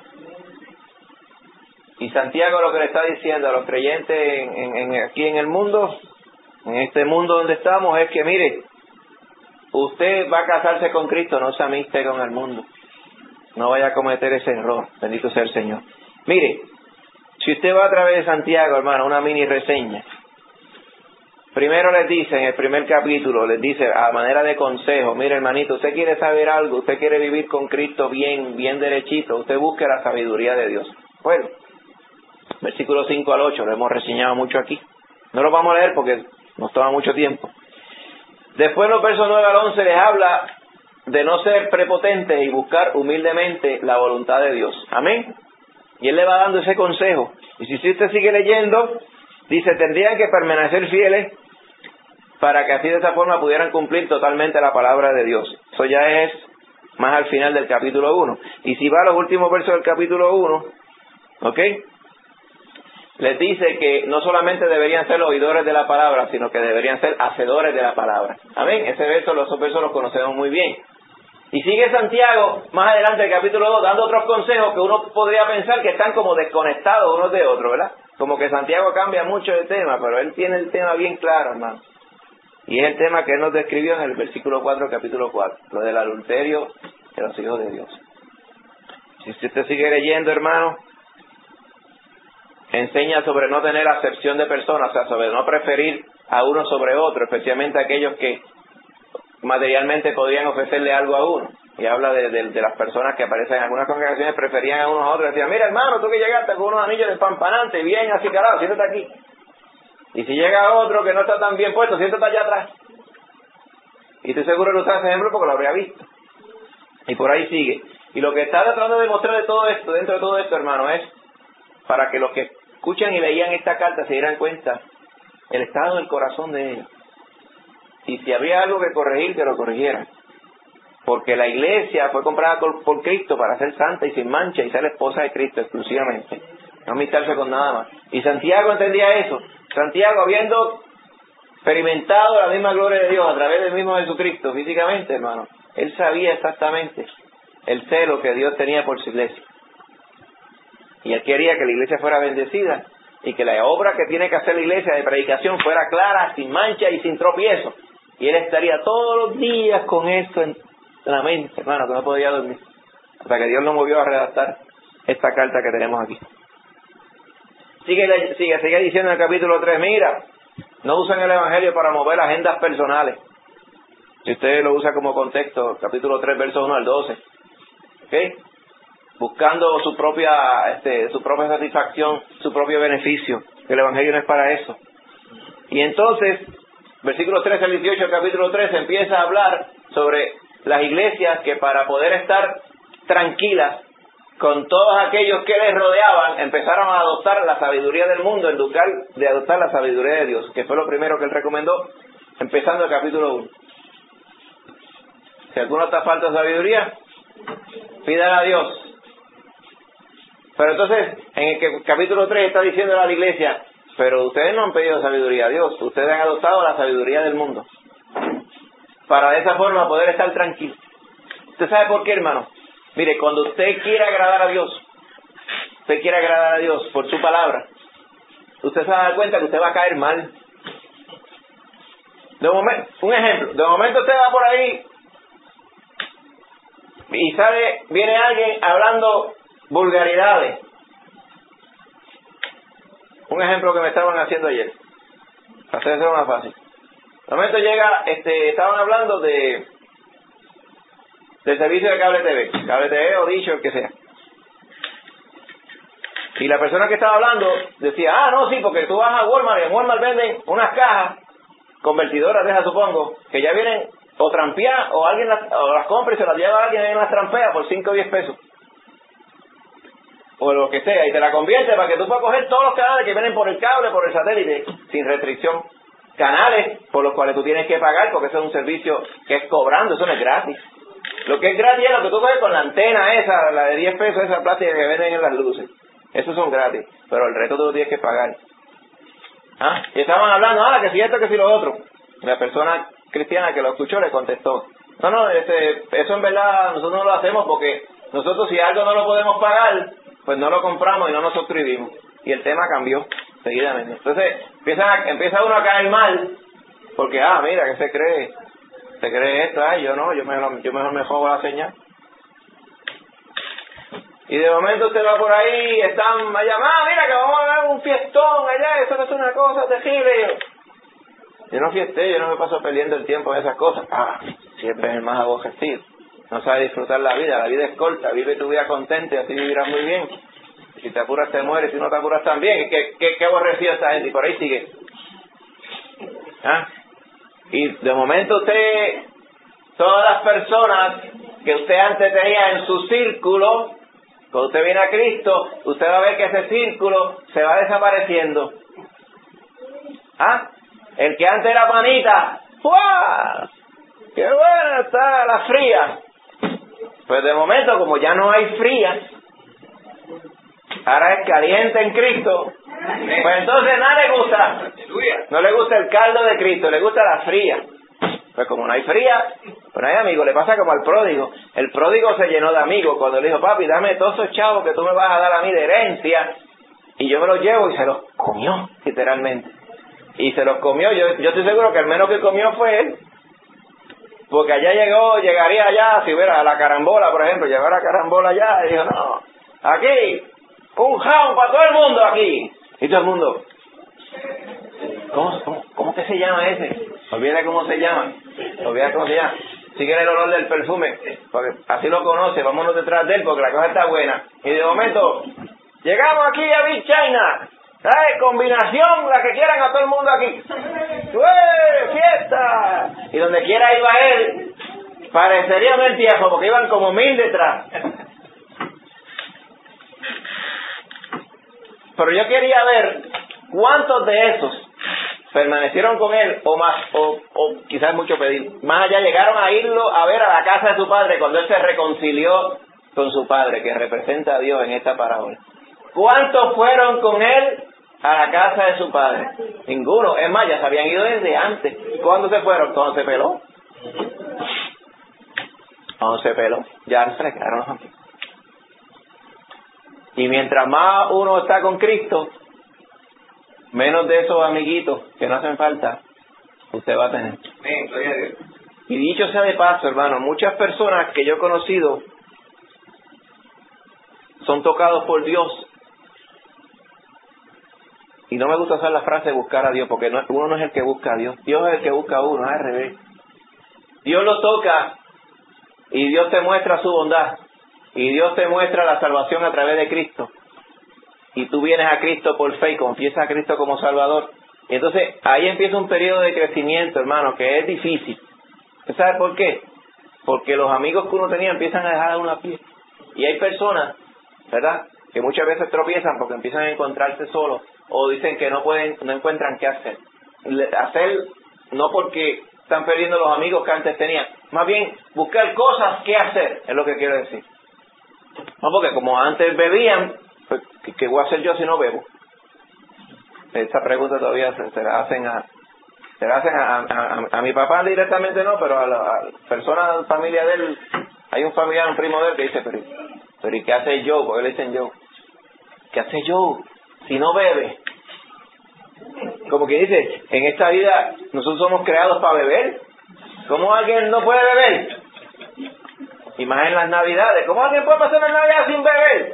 Y Santiago lo que le está diciendo a los creyentes aquí en el mundo, en este mundo donde estamos, es que mire, usted va a casarse con Cristo, no se amiste con el mundo. No vaya a cometer ese error, bendito sea el Señor. Mire, si usted va a través de Santiago, hermano, una mini reseña. Primero les dice, en el primer capítulo, les dice a manera de consejo, mire hermanito, usted quiere saber algo, usted quiere vivir con Cristo bien derechito, usted busque la sabiduría de Dios. Bueno, versículos 5 al 8, lo hemos reseñado mucho aquí. No lo vamos a leer porque nos toma mucho tiempo. Después los versos 9 al 11 les habla de no ser prepotentes y buscar humildemente la voluntad de Dios. Amén. Y Él le va dando ese consejo. Y si usted sigue leyendo, dice, tendrían que permanecer fieles para que así de esa forma pudieran cumplir totalmente la palabra de Dios. Eso ya es más al final del capítulo 1. Y si va a los últimos versos del capítulo 1, ¿ok? Les dice que no solamente deberían ser oidores de la palabra, sino que deberían ser hacedores de la palabra. Amén. Esos versos los conocemos muy bien. Y sigue Santiago, más adelante del capítulo 2, dando otros consejos que uno podría pensar que están como desconectados unos de otros, ¿verdad? Como que Santiago cambia mucho de tema, pero él tiene el tema bien claro, hermano. Y es el tema que él nos describió en el versículo 4, capítulo 4. Lo del adulterio de los hijos de Dios. Si usted sigue leyendo, hermano, enseña sobre no tener acepción de personas, o sea, sobre no preferir a uno sobre otro, especialmente aquellos que materialmente podrían ofrecerle algo a uno. Y habla de las personas que aparecen en algunas congregaciones, preferían a unos a otros. Decían, mira hermano, tú que llegaste con unos anillos despampanantes, bien así carajo, siéntate aquí. Y si llega otro que no está tan bien puesto, siéntate allá atrás. Y estoy seguro que usted hace ejemplo porque lo habría visto. Y por ahí sigue. Y lo que está tratando de demostrar de todo esto, dentro de todo esto, hermano, es para que los que escuchan y leían esta carta se dieran cuenta el estado del corazón de ellos. Y si había algo que corregir, que lo corrigieran. Porque la iglesia fue comprada por Cristo para ser santa y sin mancha y ser la esposa de Cristo exclusivamente. No mezclarse con nada más. Y Santiago entendía eso. Santiago, habiendo experimentado la misma gloria de Dios a través del mismo Jesucristo físicamente, hermano, él sabía exactamente el celo que Dios tenía por su iglesia. Y él quería que la iglesia fuera bendecida y que la obra que tiene que hacer la iglesia de predicación fuera clara, sin mancha y sin tropiezo. Y él estaría todos los días con esto en la mente, hermano, que no podía dormir. Hasta que Dios lo movió a redactar esta carta que tenemos aquí. Sigue diciendo en el capítulo 3, mira, no usen el evangelio para mover agendas personales. Si usted lo usa como contexto, capítulo 3, versos 1 al 12. ¿Ok? Buscando su propia satisfacción, su propio beneficio. El evangelio no es para eso. Y entonces, versículos 13 al 18 del capítulo 3 empieza a hablar sobre las iglesias que para poder estar tranquilas con todos aquellos que les rodeaban, empezaron a adoptar la sabiduría del mundo en lugar de adoptar la sabiduría de Dios, que fue lo primero que él recomendó, empezando el capítulo 1. Si alguno está falta de sabiduría, pídala a Dios. Pero entonces, en el capítulo 3 está diciendo a la iglesia, pero ustedes no han pedido sabiduría a Dios, ustedes han adoptado la sabiduría del mundo, para de esa forma poder estar tranquilos. ¿Usted sabe por qué, hermano? Mire, cuando usted quiere agradar a Dios, por su palabra, usted se va a dar cuenta que usted va a caer mal. Un ejemplo, de momento usted va por ahí y viene alguien hablando vulgaridades. Un ejemplo que me estaban haciendo ayer, para hacerlo más fácil. De momento llega, estaban hablando del servicio de cable TV o dicho, el que sea. Y la persona que estaba hablando decía, no, sí, porque tú vas a Walmart y en Walmart venden unas cajas convertidoras de esas, supongo, que ya vienen o trampeadas, o alguien las compra y se las lleva a alguien en las trampea por 5 o 10 pesos. O lo que sea, y te la convierte para que tú puedas coger todos los canales que vienen por el cable, por el satélite, sin restricción. Canales por los cuales tú tienes que pagar, porque eso es un servicio que es cobrando, eso no es gratis. Lo que es gratis es lo que tú coges con la antena esa, la de 10 pesos, esa plástica que venden en las luces. Esos son gratis, pero el resto tú lo tienes que pagar. Y estaban hablando, que si esto, que si lo otro. La persona cristiana que lo escuchó le contestó, no, eso en verdad nosotros no lo hacemos porque nosotros si algo no lo podemos pagar, pues no lo compramos y no nos suscribimos. Y el tema cambió seguidamente. Entonces empieza uno a caer mal, porque mira, que se cree esto, yo mejor me juego la señal. Y de momento usted va por ahí, están allá, mira que vamos a ver un fiestón allá, eso no es una cosa terrible. Yo no fiesté, yo no me paso perdiendo el tiempo en esas cosas. Siempre es el más aborrecido. No sabe disfrutar la vida es corta, vive tu vida contenta y así vivirás muy bien. Si te apuras te mueres, si no te apuras también. ¿Qué aborrecido esta gente? Y por ahí sigue. Y de momento todas las personas que usted antes tenía en su círculo, cuando usted viene a Cristo, usted va a ver que ese círculo se va desapareciendo. El que antes era panita, ¡guau! ¡Qué buena está la fría! Pues de momento, como ya no hay frías, ahora es caliente en Cristo, pues entonces nada le gusta. No le gusta el caldo de Cristo, le gusta la fría. Pues como no hay fría, pues no hay amigo. Le pasa como al pródigo. El pródigo se llenó de amigos cuando le dijo, papi, dame todos esos chavos que tú me vas a dar a mí de herencia, y yo me los llevo, y se los comió, literalmente. Y se los comió, yo estoy seguro que el menos que comió fue él. Porque allá llegaría allá, si hubiera la carambola, por ejemplo, llegó la carambola allá y dijo, no, aquí, un jam para todo el mundo aquí. Y todo el mundo, ¿cómo que se llama ese? Olvida cómo se llama. Sigue el olor del perfume, porque así lo conoce, vámonos detrás de él porque la cosa está buena. Y de momento, llegamos aquí a Big China. ¿Sabes? Combinación, la que quieran a todo el mundo aquí. ¡Ué! ¡Fiesta! Y donde quiera iba él, parecería un entierro porque iban como 1000 detrás. Pero yo quería ver cuántos de esos permanecieron con él, o quizás mucho pedir, más allá llegaron a irlo a ver a la casa de su padre cuando él se reconcilió con su padre, que representa a Dios en esta parábola. ¿Cuántos fueron con él a la casa de su padre? Ninguno. Es más, ya se habían ido desde antes. ¿Cuándo se fueron? Cuando se peló. Ya se le quedaron los amigos. Y mientras más uno está con Cristo, menos de esos amiguitos que no hacen falta, usted va a tener. Y dicho sea de paso, hermano, muchas personas que yo he conocido son tocados por Dios. Y no me gusta usar la frase buscar a Dios, porque uno no es el que busca a Dios. Dios es el que busca a uno, es al revés. Dios lo toca y Dios te muestra su bondad. Y Dios te muestra la salvación a través de Cristo. Y tú vienes a Cristo por fe y confiesas a Cristo como Salvador. Y entonces ahí empieza un periodo de crecimiento, hermano, que es difícil. ¿Sabes por qué? Porque los amigos que uno tenía empiezan a dejar a uno a pie. Y hay personas, ¿verdad?, que muchas veces tropiezan porque empiezan a encontrarse solos o dicen que no encuentran qué hacer. Hacer no porque están perdiendo los amigos que antes tenían, más bien buscar cosas que hacer, es lo que quiero decir. No, porque como antes bebían, pues, ¿qué voy a hacer yo si no bebo? Esa pregunta todavía se la hacen a mi papá directamente, no, pero a la persona, familia de él. Hay un familiar, un primo de él que dice, pero ¿y qué hace yo? Porque le dicen yo. ¿Qué hace yo si no bebe? Como que dice, en esta vida nosotros somos creados para beber. ¿Cómo alguien no puede beber? Y más en las Navidades. ¿Cómo alguien puede pasar las Navidades sin beber?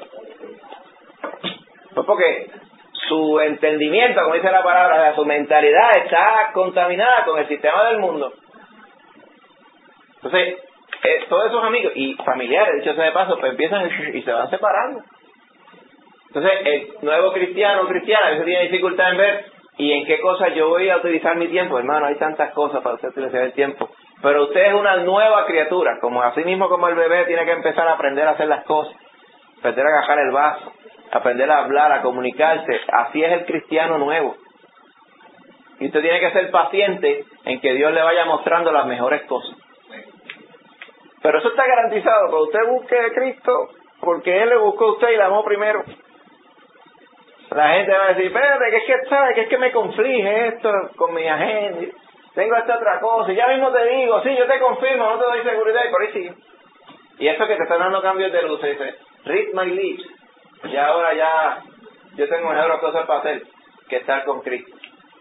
Pues porque su entendimiento, como dice la palabra, su mentalidad está contaminada con el sistema del mundo. Entonces, todos esos amigos y familiares, dicho sea de paso, pues empiezan y se van separando. Entonces, el nuevo cristiano o cristiana a veces tiene dificultad en ver y en qué cosas yo voy a utilizar mi tiempo. Hermano, hay tantas cosas para usted utilizar el tiempo. Pero usted es una nueva criatura, como así mismo como el bebé tiene que empezar a aprender a hacer las cosas, aprender a agarrar el vaso, aprender a hablar, a comunicarse. Así es el cristiano nuevo. Y usted tiene que ser paciente en que Dios le vaya mostrando las mejores cosas. Pero eso está garantizado, que usted busque a Cristo, porque Él le buscó a usted y la amó primero. La gente va a decir, espérate, que es que me conflige esto con mi agenda, tengo esta otra cosa, y ya mismo te digo, sí, yo te confirmo, no te doy seguridad, y por ahí sigue. Y eso que te están dando cambios de luz, dice, read my lips, y ahora ya, yo tengo mejores cosas para hacer que estar con Cristo.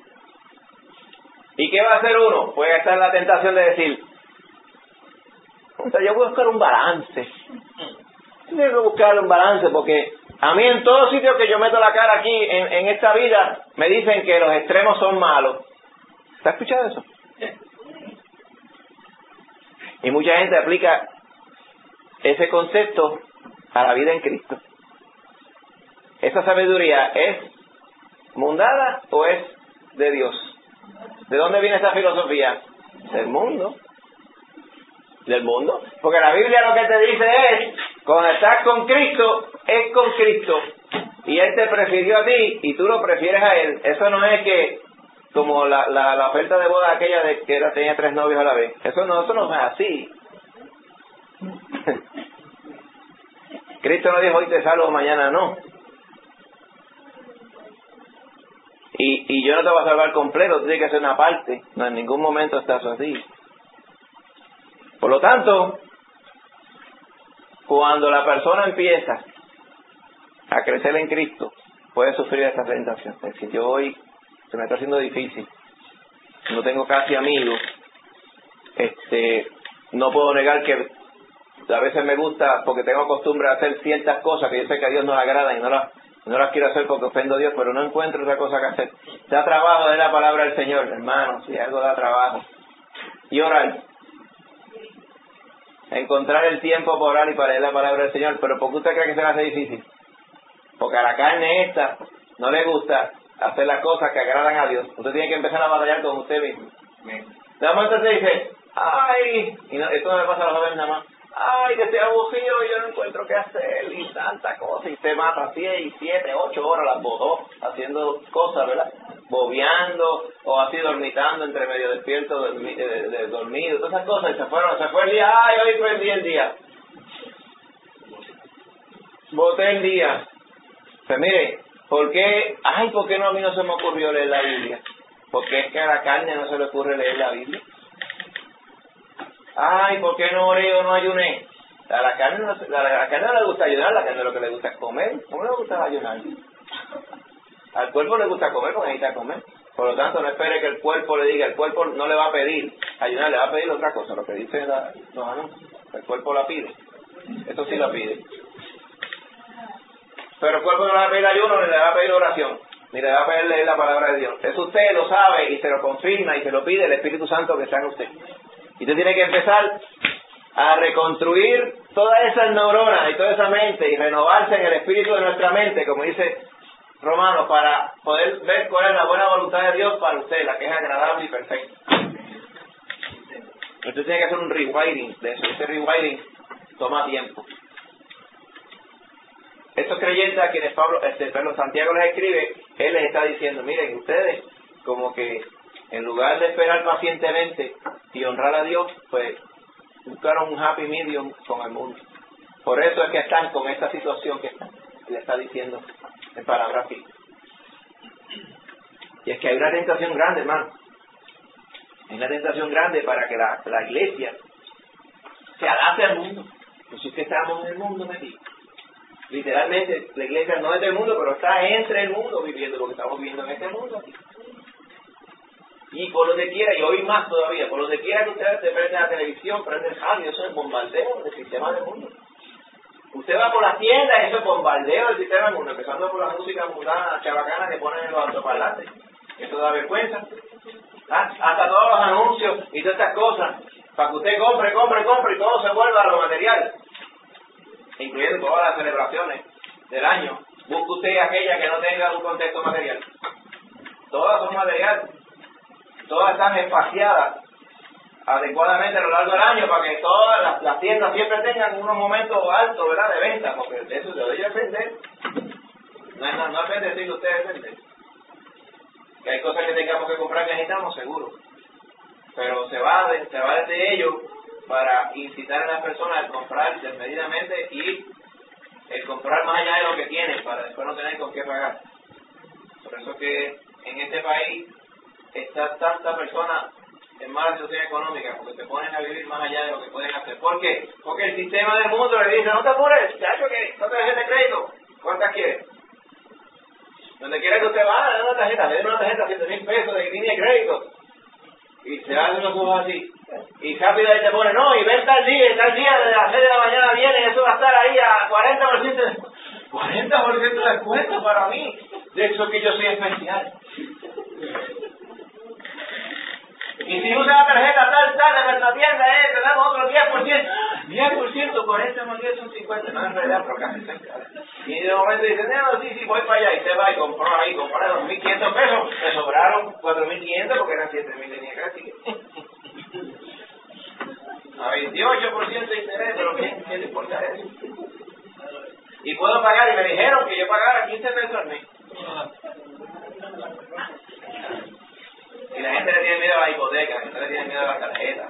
¿Y qué va a hacer uno? Puede estar en la tentación de decir, yo voy a buscar un balance. Tengo que buscar un balance porque a mí en todo sitio que yo meto la cara aquí en esta vida me dicen que los extremos son malos. ¿Te has escuchado eso? Y mucha gente aplica ese concepto a la vida en Cristo. ¿Esa sabiduría es mundana o es de Dios? ¿De dónde viene esa filosofía? Del mundo. Del mundo. Porque la Biblia lo que te dice es, cuando estás con Cristo, es con Cristo. Y Él te prefirió a ti y tú lo prefieres a Él. Eso no es que, como la oferta de boda aquella de que tenía 3 novios a la vez. Eso no es así. Cristo no dijo hoy te salvo, mañana no. Y yo no te voy a salvar completo, tú tienes que hacer una parte. No, en ningún momento estás así. Por lo tanto, cuando la persona empieza a crecer en Cristo, puede sufrir esta tentación. Es decir, yo hoy se me está haciendo difícil, no tengo casi amigos, no puedo negar que a veces me gusta porque tengo costumbre de hacer ciertas cosas que yo sé que a Dios nos agradan y no las quiero hacer porque ofendo a Dios, pero no encuentro otra cosa que hacer. Da trabajo de la palabra del Señor, hermano, si algo da trabajo. Y orar. Encontrar el tiempo para orar y para leer la palabra del Señor. Pero ¿por qué usted cree que se le hace difícil? Porque a la carne esta no le gusta hacer las cosas que agradan a Dios. Usted tiene que empezar a batallar con usted mismo. De momento se dice, ay, y no, esto no le pasa a los jóvenes nada más, ay, que estoy aburrido y yo no encuentro qué hacer y tanta cosa, y se mata 6, 7, 8 horas, las botó haciendo cosas, ¿verdad? Bobeando o así dormitando entre medio despierto, dormido, todas esas cosas, y se fue el día, ay, hoy perdí el día, boté el día. Pues mire, ¿por qué no a mí no se me ocurrió leer la Biblia? Porque es que a la carne no se le ocurre leer la Biblia. Ay, ¿por qué no oré o no ayuné? A la carne no le gusta ayunar, la carne lo que le gusta es comer. ¿Cómo le gusta ayunar? Al cuerpo le gusta comer porque necesita comer. Por lo tanto, no espere que el cuerpo le diga. El cuerpo no le va a pedir ayunar, le va a pedir otra cosa, lo que dicen los anuncios. El cuerpo la pide. Esto sí la pide. Pero el cuerpo no le va a pedir ayuno, ni le va a pedir oración, ni le va a pedir leer la palabra de Dios. Eso usted lo sabe y se lo confirma y se lo pide el Espíritu Santo que sea en usted. Y usted tiene que empezar a reconstruir todas esas neuronas y toda esa mente y renovarse en el espíritu de nuestra mente, como dice Romanos, para poder ver cuál es la buena voluntad de Dios para usted, la que es agradable y perfecta. Usted tiene que hacer un rewiring de eso. Ese rewiring toma tiempo. Estos creyentes a quienes Santiago les escribe, él les está diciendo, miren, ustedes como que en lugar de esperar pacientemente y honrar a Dios, pues buscaron un happy medium con el mundo. Por eso es que están con esta situación que le está diciendo en palabras así. Y es que hay una tentación grande, hermano. Hay una tentación grande para que la iglesia se adapte al mundo. Pues es que estamos en el mundo metidos. Literalmente, la iglesia no es del mundo, pero está entre el mundo viviendo lo que estamos viviendo en este mundo aquí. Y por donde quiera, y hoy más todavía, por donde quiera que usted se prende la televisión, prende el radio, eso es bombardeo del sistema del mundo. Usted va por las tiendas, eso es bombardeo del sistema del mundo, empezando por la música mundana, chabacana que ponen en los altoparlantes. Eso da vergüenza. Hasta todos los anuncios y todas estas cosas, para que usted compre y todo se vuelva a lo material. Incluyendo todas las celebraciones del año. Busque usted aquella que no tenga un contexto material. Todas son materiales. Todas están espaciadas adecuadamente a lo largo del año para que todas las tiendas siempre tengan unos momentos altos, ¿verdad?, de venta, porque de eso se debe vender. No es bendecir que ustedes venden. Que hay cosas que tengamos que comprar que necesitamos, seguro. Pero se va desde ello para incitar a las personas a comprar desmedidamente y el comprar más allá de lo que tienen para después no tener con qué pagar. Por eso que en este país está tanta persona en mala situación económica, porque se ponen a vivir más allá de lo que pueden hacer. ¿Por qué? Porque el sistema del mundo le dice, no te apures, chacho, que no te dejes de crédito. ¿Cuántas quieres? Donde quiera que usted va, le den una tarjeta, 7,000 pesos de línea de crédito. Y se hacen los ojos así. Y rápido ahí te pone, no, y ven tal día desde las 6 de la mañana viene, eso va a estar ahí a 40% de descuento para mí. De eso que yo soy especial. Y si usa la tarjeta tal de nuestra tienda, te damos otro 10%. 10%, 40 más 10 son 50. No, en realidad, pero casi cerca. Y de momento dicen, no, sí, voy para allá. Y se va y compró 2.500 pesos. Le sobraron 4.500 porque eran 7.000 tenía casi. A 28% de interés, pero ¿qué le importa eso? Y puedo pagar, y me dijeron que yo pagara 15 pesos al mes. Y la gente le tiene miedo a la hipoteca, la gente le tiene miedo a la tarjeta.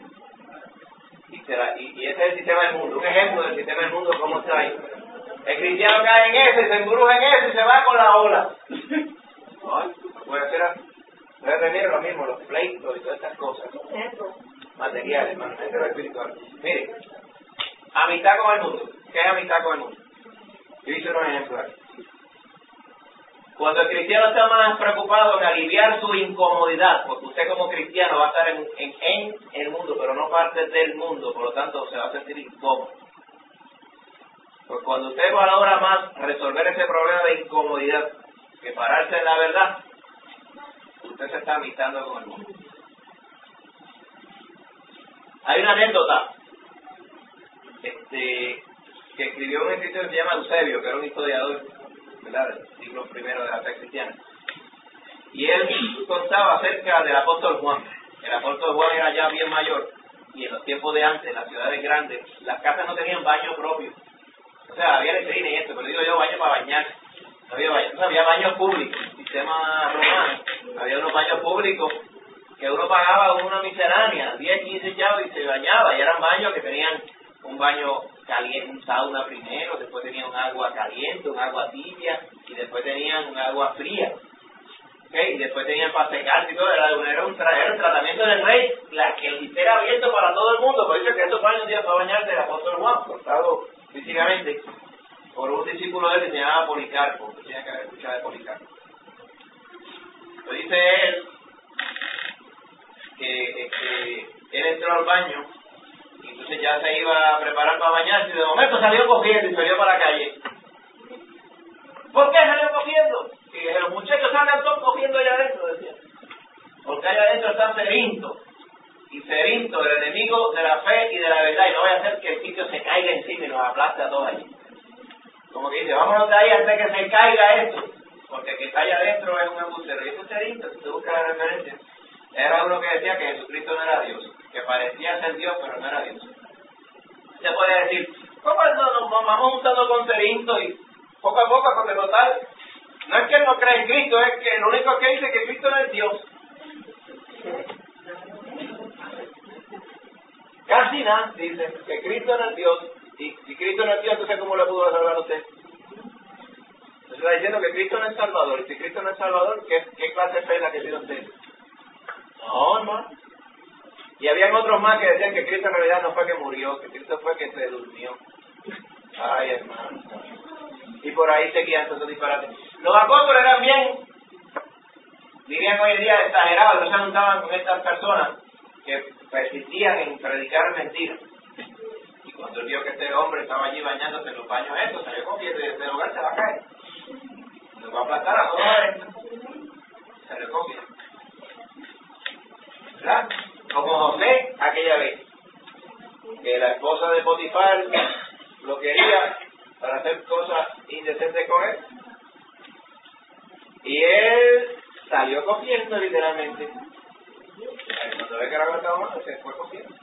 Y ese es el sistema del mundo. Un ejemplo del sistema del mundo, ¿cómo está ahí? El cristiano cae en ese, se embruja en ese y se va con la ola. No puede ser así. Puede tener lo mismo, los pleitos y todas estas cosas. Materiales, materiales espirituales. Mire, amistad con el mundo. ¿Qué es amistad con el mundo? Yo hice unos ejemplos aquí. Cuando el cristiano está más preocupado en aliviar su incomodidad, porque usted como cristiano va a estar en el mundo, pero no parte del mundo, por lo tanto se va a sentir incómodo. Pues cuando usted valora más resolver ese problema de incomodidad que pararse en la verdad, usted se está amistando con el mundo. Hay una anécdota que escribió un escritor que se llama Eusebio, que era un historiador, ¿verdad?, del siglo I de la fe cristiana. Y él contaba acerca del apóstol Juan. El apóstol Juan era ya bien mayor, y en los tiempos de antes, en las ciudades grandes, las casas no tenían baño propio. O sea, había letrina y esto, pero digo yo, baño para bañarse. No había baño. Entonces había baños públicos. En el sistema romano había unos baños públicos que uno pagaba una miscelánea, 10, 15 chavos, y se bañaba. Y eran baños que tenían un baño caliente, un sauna primero, después tenían un agua caliente, un agua tibia, y después tenían un agua fría. ¿Okay? Y después tenían para secarse y todo. Era un tratamiento del rey, que era abierto para todo el mundo. Por eso que estos baños días para bañarse el apóstol Juan, contado físicamente por un discípulo de él que se llamaba Policarpo, que tenía que haber escuchado de Policarpo. Pues dice él que él entró al baño y entonces ya se iba a preparar para bañarse y de momento salió cogiendo y salió para la calle. ¿Por qué salió cogiendo? Y los muchachos salgan todos cogiendo allá adentro, decía. Porque allá adentro está Cerinto. Y Cerinto, el enemigo de la fe y de la verdad, y no vaya a hacer que el sitio se caiga encima y nos aplaste a todos allí. Como que dice, vámonos de ahí antes que se caiga esto, porque el que está allá adentro es un embustero. Y ese Cerinto, si usted busca la referencia, era uno que decía que Jesucristo no era Dios, que parecía ser Dios, pero no era Dios. Usted puede decir, ¿cómo nos vamos juntando con Cerinto? Y poco a poco, porque total, no es que él no cree en Cristo, es que lo único que dice es que Cristo no es Dios. Casi nada, dice que Cristo no es Dios. Y si Cristo no es Dios, entonces ¿cómo le pudo salvar a usted? Entonces está diciendo que Cristo no es Salvador. Y si Cristo no es Salvador, ¿qué clase de fe es la que tiene usted? No, hermano. Y habían otros más que decían que Cristo en realidad no fue que murió, que Cristo fue que se durmió. Ay, hermano. Y por ahí seguían esos disparates. Los apóstoles eran bien, dirían hoy en día, exagerados. No se juntaban con estas personas que persistían en predicar mentiras. Y cuando él vio que este hombre estaba allí bañándose en los baños estos, salió cogiendo y de lugar se va a caer. Nos va a aplastar a todos adentro. Salió cogiendo. ¿Verdad? Como José aquella vez, que la esposa de Potifar lo quería para hacer cosas indecentes con él. Y él salió cogiendo literalmente. Cuando ve que la cosa estaba mal, se fue cogiendo.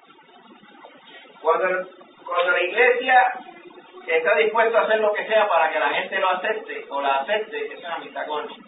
Cuando la iglesia está dispuesta a hacer lo que sea para que la gente lo acepte o la acepte, eso es amistad con él.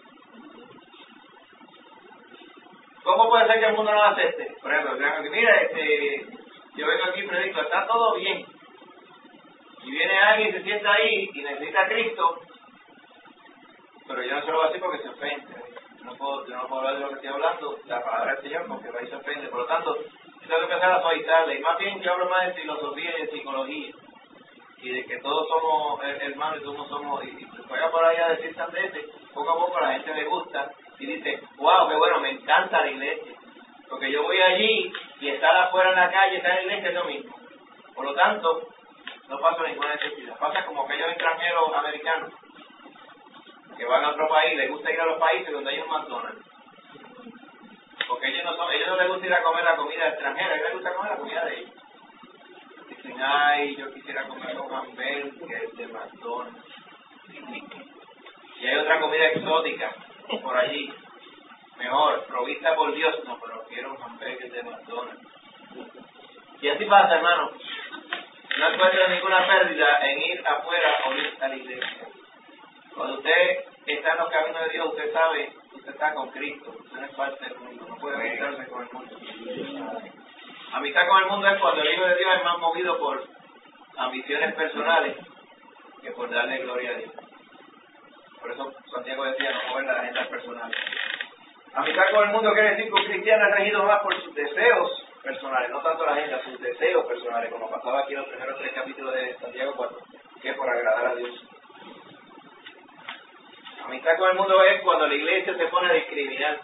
¿Cómo puede ser que el mundo no lo acepte? Por ejemplo, mira, yo vengo aquí y predico, está todo bien. Y viene alguien y se sienta ahí y necesita a Cristo, pero yo no se lo voy a decir porque se ofende. Yo no puedo hablar de lo que estoy hablando, la palabra del Señor, porque va y se ofende. Por lo tanto, yo tengo que empezar a suavizarle. Y más bien yo hablo más de filosofía y de psicología. Y de que todos somos hermanos y todos somos... Y se juega por ahí a decir sandeces. Poco a poco a la gente le gusta. Y dice, wow, qué bueno, me encanta la iglesia. Porque yo voy allí y estar afuera en la calle, estar en la iglesia es lo mismo. Por lo tanto, no pasa ninguna necesidad. Pasa como aquellos extranjeros americanos que van a otro país, les gusta ir a los países donde hay un McDonald's. Porque ellos no les gusta ir a comer la comida extranjera, a ellos les gusta comer la comida de ellos. Dicen, ay, yo quisiera comer un hamburger de McDonald's. Y hay otra comida exótica por allí, mejor, provista por Dios, no, pero quiero un hamburger de McDonald's. Y así pasa, hermano. No encuentra ninguna pérdida en ir afuera o ir a la iglesia. Cuando usted está en los caminos de Dios, usted sabe, usted está con Cristo, usted no es parte del mundo, no puede meterse con el mundo. Amistad con el mundo es cuando el Hijo de Dios es más movido por ambiciones personales que por darle gloria a Dios. Por eso Santiago decía, no mover las agendas personales. Amistad con el mundo quiere decir que un cristiano es regido más por sus deseos personales, no tanto la agenda, sus deseos personales, como pasaba aquí en los primeros 3 capítulos de Santiago 4, que es por agradar a Dios. Amistad con el mundo es cuando la iglesia se pone a discriminar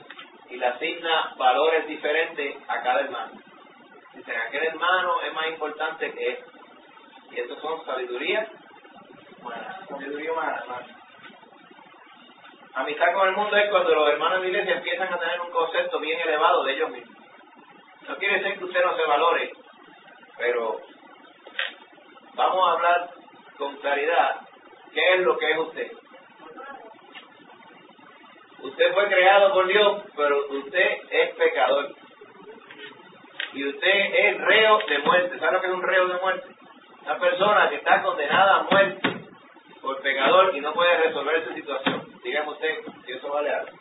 y le asigna valores diferentes a cada hermano. Dicen, aquel hermano es más importante que él. Y eso son sabiduría humana, hermano. Amistad con el mundo es cuando los hermanos de la iglesia empiezan a tener un concepto bien elevado de ellos mismos. No quiere decir que usted no se valore, pero vamos a hablar con claridad qué es lo que es usted. Usted fue creado por Dios, pero usted es pecador. Y usted es reo de muerte. ¿Sabe lo que es un reo de muerte? Una persona que está condenada a muerte por pecador y no puede resolver su situación. Dígame usted si eso vale algo.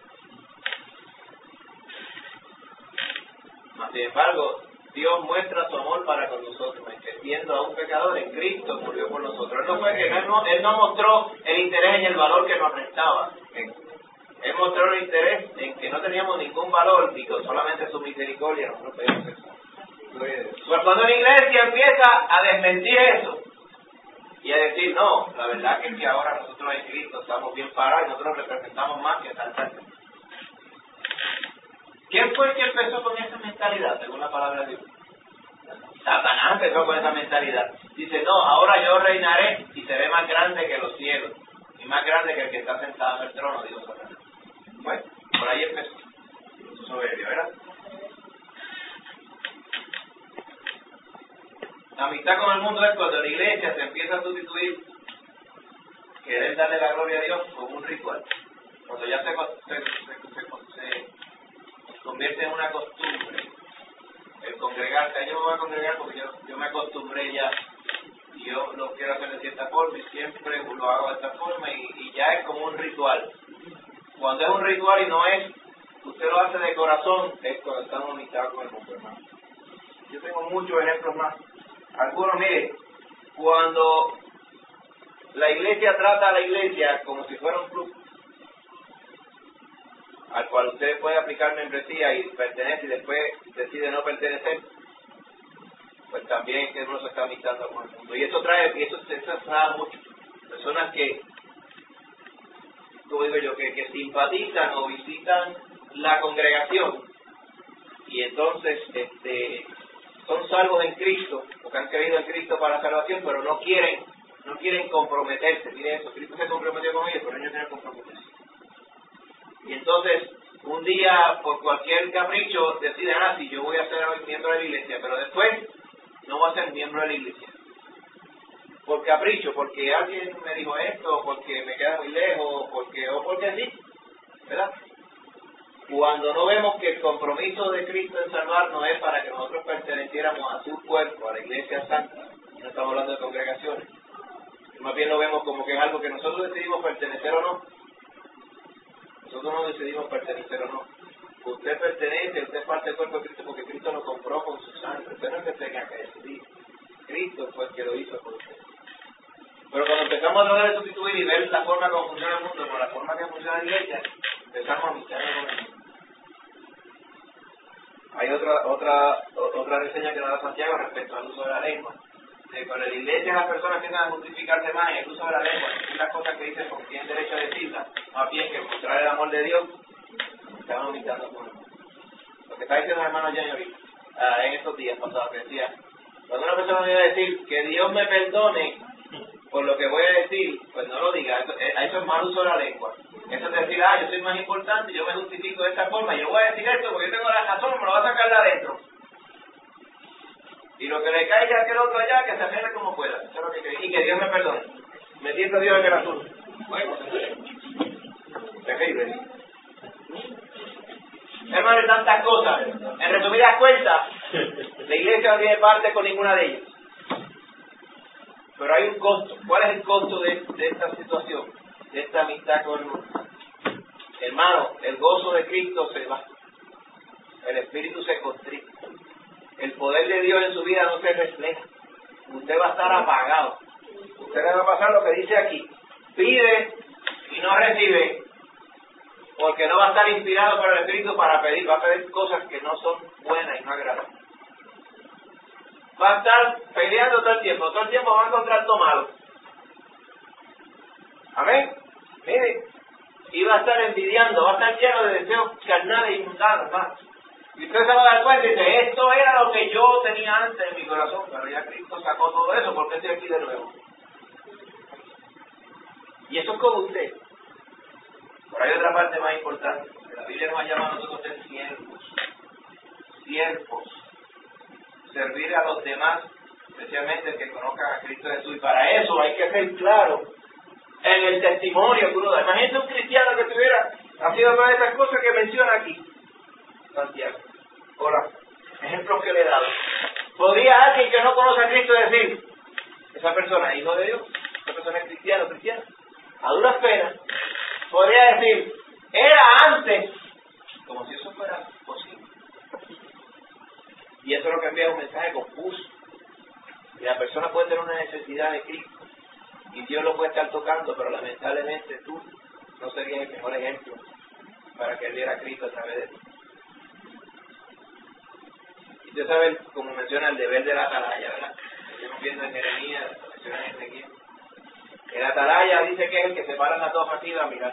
Mas, sin embargo, Dios muestra su amor para con nosotros, que siendo aún pecador, en Cristo murió por nosotros. Él no mostró el interés en el valor que nos restaba. Él mostró el interés en que no teníamos ningún valor y con solamente su misericordia nosotros podíamos ser salvos. Pues cuando la iglesia empieza a desmentir eso y a decir, no, la verdad es que ahora nosotros en Cristo estamos bien parados y nosotros representamos más que tal. ¿Quién fue el que empezó con esa mentalidad, según la palabra de Dios? Satanás empezó con esa mentalidad. Dice, no, ahora yo reinaré y seré más grande que los cielos y más grande que el que está sentado en el trono, dijo Satanás. Bueno, por ahí empezó su soberbia, ¿verdad? La amistad con el mundo es cuando la iglesia se empieza a sustituir querer darle la gloria a Dios con un ritual. Cuando ya se convierte en una costumbre el congregarse. Yo me voy a congregar porque yo me acostumbré ya y yo lo quiero hacer de cierta forma y siempre lo hago de esta forma y ya es como un ritual. Cuando es un ritual y no es, usted lo hace de corazón, es cuando estamos unidos con el mundo, hermano. Yo tengo muchos ejemplos más. Algunos, mire, cuando la iglesia trata a la iglesia como si fuera un club al cual usted puede aplicar membresía y pertenece y después decide no pertenecer, pues también es que uno se está amistando con el mundo. Y eso trae mucho. Personas que, como digo yo, que simpatizan o visitan la congregación y entonces son salvos en Cristo, porque han creído en Cristo para la salvación, pero no quieren comprometerse. Mire eso, Cristo se comprometió con ellos, pero ellos no quieren comprometerse. Y entonces, un día, por cualquier capricho, deciden, sí, yo voy a ser hoy miembro de la iglesia, pero después no voy a ser miembro de la iglesia. Por capricho, porque alguien me dijo esto, porque me queda muy lejos, o porque sí, ¿verdad? Cuando no vemos que el compromiso de Cristo en salvarnos es para que nosotros perteneciéramos a su cuerpo, a la iglesia santa, no estamos hablando de congregaciones, más bien lo vemos como que es algo que nosotros decidimos pertenecer o no. Nosotros no decidimos pertenecer o no. Usted pertenece, usted es parte del cuerpo de Cristo porque Cristo lo compró con su sangre. Usted no es que tenga que decidir. Cristo fue el que lo hizo por usted. Pero cuando empezamos a tratar de sustituir y ver la forma como funciona el mundo con la forma que funciona la iglesia, empezamos a mezclarnos con el mundo. Hay otra reseña que nos da Santiago respecto al uso de la lengua. Con la iglesia las personas empiezan a justificarse más en el uso de la lengua, decir las cosas que dicen porque tienen derecho a decirlas, más bien que mostrar el amor de Dios, estaban imitando con el mundo. Lo que está diciendo el hermano Jenny ahorita, en estos días pasados, que decía, cuando una persona me viene a decir que Dios me perdone por lo que voy a decir, pues no lo diga, eso es mal uso de la lengua. Eso es decir, yo soy más importante, yo me justifico de esta forma, yo voy a decir esto porque yo tengo la razón, me lo va a sacar de adentro. Y lo que le caiga a aquel otro allá, que se arregle como pueda. Eso es lo que cree. Y que Dios me perdone. Me siento Dios en el asunto. Bueno, terrible. Hermano, hay tantas cosas. En resumidas cuentas, la iglesia no tiene parte con ninguna de ellas. Pero hay un costo. ¿Cuál es el costo de esta situación? De esta amistad con el mundo. Hermano, el gozo de Cristo se va. El espíritu se constricta. El poder de Dios en su vida no se refleja. Usted va a estar apagado. Usted le va a pasar lo que dice aquí. Pide y no recibe. Porque no va a estar inspirado por el Espíritu para pedir. Va a pedir cosas que no son buenas y no agradables. Va a estar peleando todo el tiempo. Todo el tiempo va a encontrar lo malo. Amén. Mire. Y va a estar envidiando, va a estar lleno de deseos carnales y mundanos, hermano. Y usted se va a dar cuenta y dice, esto era lo que yo tenía antes en mi corazón, pero ya Cristo sacó todo eso, porque estoy aquí de nuevo. Y eso es como usted. Pero hay otra parte más importante. La Biblia nos ha llamado a nosotros a ser siervos. Siervos. Servir a los demás, especialmente el que conozcan a Cristo Jesús. Y para eso hay que ser claro en el testimonio que uno da. Imagínate un cristiano que estuviera haciendo todas estas cosas que menciona aquí. Santiago. Ahora, ejemplos que le he dado. ¿Podría alguien que no conoce a Cristo decir, esa persona es hijo de Dios, esa persona es cristiano, cristiana? A duras penas, podría decir, era antes, como si eso fuera posible. Y eso es lo que envía un mensaje confuso. Y la persona puede tener una necesidad de Cristo, y Dios lo puede estar tocando, pero lamentablemente tú no serías el mejor ejemplo para que él viera a Cristo a través de ti. Y usted sabe, como menciona, el deber de la atalaya, ¿verdad? Estamos viendo en Jeremías, menciona en Ezequiel. El atalaya dice que es el que se para en la tofa así a mirar.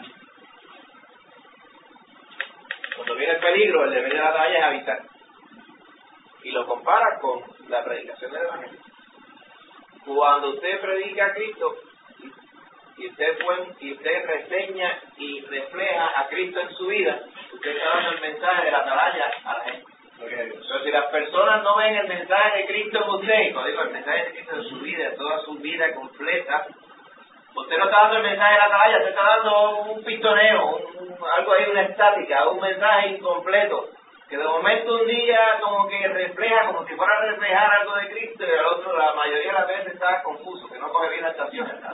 Cuando viene el peligro, el deber de la atalaya es avisar. Y lo compara con la predicación del Evangelio. Cuando usted predica a Cristo y usted reseña y refleja a Cristo en su vida, usted está dando el mensaje de la atalaya a la gente. Pero si las personas no ven el mensaje de Cristo en usted, y cuando digo el mensaje de Cristo en su vida, toda su vida completa, usted no está dando el mensaje de la atalaya, usted está dando un pistoneo, algo ahí, una estática, un mensaje incompleto, que de momento un día como que refleja, como si fuera a reflejar algo de Cristo, y al otro la mayoría de las veces está confuso, que no coge bien la estación, ¿verdad?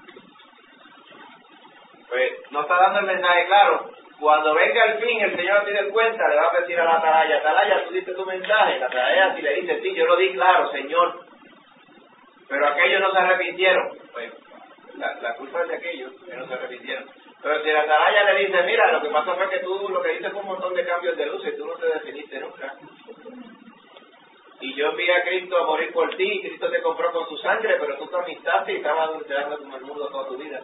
Pues no está dando el mensaje claro. Cuando venga el fin, el Señor se dé cuenta, le va a decir a la atalaya, atalaya, tú diste tu mensaje. La atalaya si le dice, sí, yo lo di claro, Señor, pero aquellos no se arrepintieron. Pues la culpa es de aquellos que no se arrepintieron. Pero si la atalaya le dice, mira, lo que pasó fue que tú lo que hiciste fue un montón de cambios de luces, tú no te definiste nunca. Y yo envié a Cristo a morir por ti, Cristo te compró con su sangre, pero tú te amistaste y estabas adulterando como el mundo toda tu vida.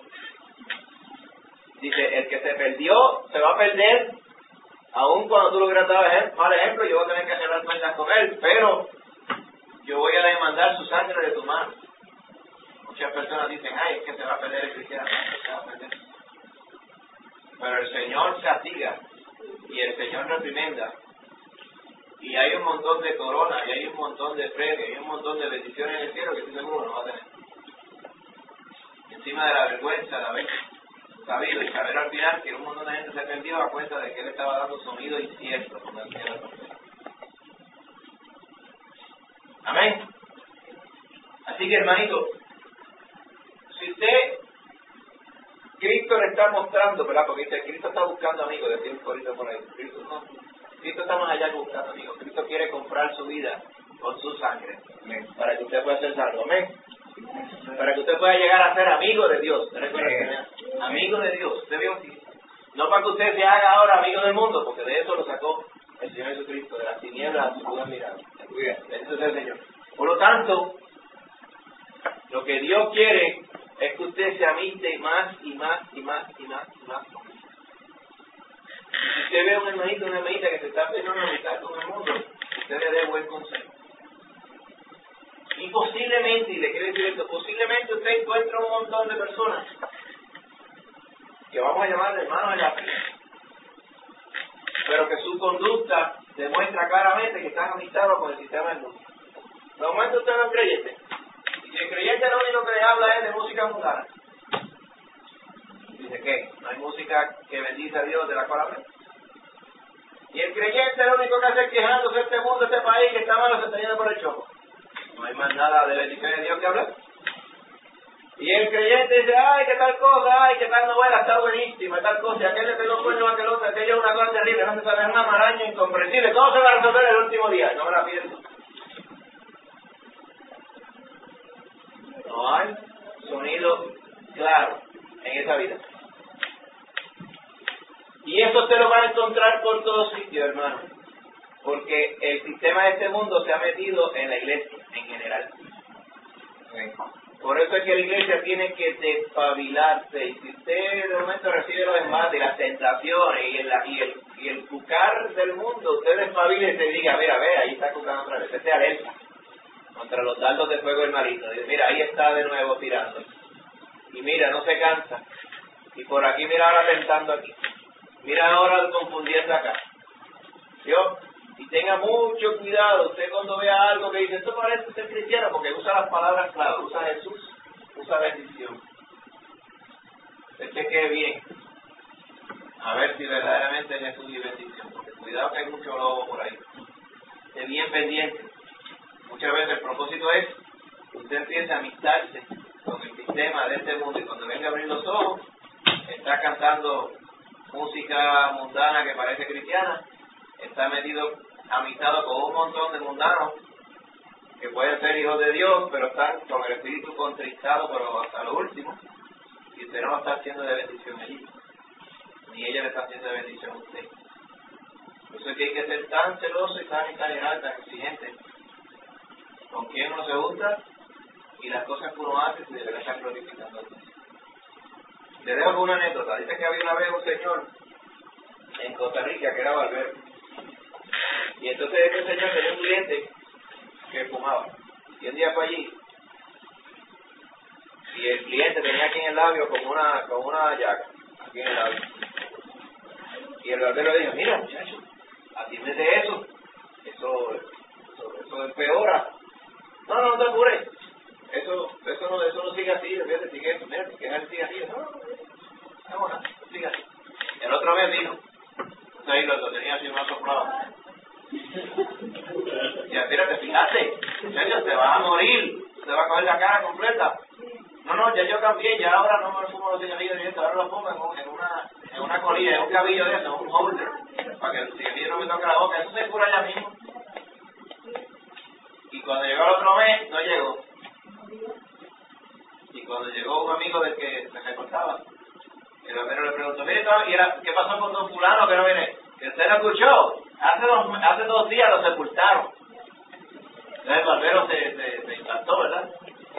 Dice, el que se perdió, se va a perder, aun cuando tú lo hubieras dado mal ejemplo, yo voy a tener que arreglar cuentas con él, pero yo voy a demandar su sangre de tu mano. Muchas personas dicen, ay, es que se va a perder el cristiano, se va a perder. Pero el Señor castiga, y el Señor reprimenda, y hay un montón de coronas, y hay un montón de premios, y hay un montón de bendiciones en el cielo que tú seguro no vas a tener. Encima de la vergüenza, la vez sabido y saber al final que un montón de gente se perdió a cuenta de que él estaba dando sonido incierto como decía la profeta. Amén. Así que, hermanito, si usted Cristo le está mostrando, ¿verdad? Porque dice, Cristo está buscando amigos, decía un corito por ahí. Cristo está más allá que buscando amigos. Cristo quiere comprar su vida con su sangre. Amén. Para que usted pueda ser salvo. Amén. Para que usted pueda llegar a ser amigo de Dios. Amigo de Dios. ¿Usted vio así? No para que usted se haga ahora amigo del mundo, porque de eso lo sacó el Señor Jesucristo, de las tinieblas a su luz admirable. Eso es el Señor. Por lo tanto, lo que Dios quiere es que usted se amiste más y más y más y más y más. Si usted ve a un hermanito, una hermanita que se está empezando a amistad con el mundo, usted le dé buen consejo. Y posiblemente, y le quiero decir esto, posiblemente usted encuentra un montón de personas que vamos a llamar hermanos en la fe, pero que su conducta demuestra claramente que están amistados con el sistema del mundo. De momento usted no es creyente, y si el creyente lo único que le habla es de música mundana. Dice que no hay música que bendice a Dios de la cual habla. Y el creyente lo único que hace es quejándose de este mundo, de este país que está malo, se está yendo por el choco. No hay más nada de bendición de Dios que hablar. Y el creyente dice, ay, qué tal cosa, ay, qué tal novela, está buenísima, tal cosa, y aquel le pegó cuerno a aquel otro, aquello es una cosa terrible, no se sabe, es una maraña incomprensible, todo se va a resolver el último día, no me la pierdo. No hay sonido claro en esa vida. Y eso usted lo va a encontrar por todos sitios, hermano, porque el sistema de este mundo se ha metido en la iglesia, en general. Por eso es que la iglesia tiene que despabilarse. Y si usted de momento recibe los embates, las tentaciones y el cucar del mundo, usted despabile y se diga, mira, ahí está cucando otra vez. Esté alerta contra los dardos de fuego del marito. Dice, mira, ahí está de nuevo tirando. Y mira, no se cansa. Y por aquí, mira ahora tentando aquí. Mira ahora confundiendo acá. ¿Yo? Y tenga mucho cuidado, usted cuando vea algo que dice, esto parece ser cristiano, porque usa las palabras clave, usa Jesús, usa bendición. Usted chequee bien, a ver si verdaderamente es Jesús y bendición, porque cuidado que hay mucho lobo por ahí. Esté bien pendiente. Muchas veces el propósito es que usted empiece a amistarse con el sistema de este mundo, y cuando venga a abrir los ojos, está cantando música mundana que parece cristiana, está amistado con un montón de mundanos que pueden ser hijos de Dios, pero están con el espíritu contristado, pero hasta lo último, y usted no va a estar siendo de bendición allí, ni ella le está haciendo de bendición a usted. Por eso es que hay que ser tan celoso y tan exagerado, tan exigente con quién uno se junta y las cosas que uno hace, si deberá estar glorificando a Dios. Le dejo con una anécdota. Dice que había una vez un señor en Costa Rica que era barbero. Y entonces este señor tenía un cliente que fumaba. Y un día fue allí. Y el cliente tenía aquí en el labio como una llaga. Aquí en el labio. Y el barbero le dijo, mira muchacho, atiéndete eso. Eso empeora. No te apures. Eso no sigue así, fíjate, sigue eso, mira, que sigue así. No, sigue así. El otro vez vino. Ahí lo tenía así más soplado. Ya, mira, fíjate, muchachos, te vas a morir, te va a coger la cara completa. No, ya yo cambié, ya ahora no me fumo los cigarrillos directos, ahora los pongo en una colilla, en un cabillo de eso, un holder, para que el cigarrillo no me toque la boca, eso se cura ya mismo. Y cuando llegó el otro mes, no llegó. Y cuando llegó un amigo del que se recortaba, el barbero le preguntó, mire, ¿qué pasó con don fulano que no viene? Que usted no escuchó, hace 2 días lo sepultaron. Entonces el barbero se impactó, ¿verdad?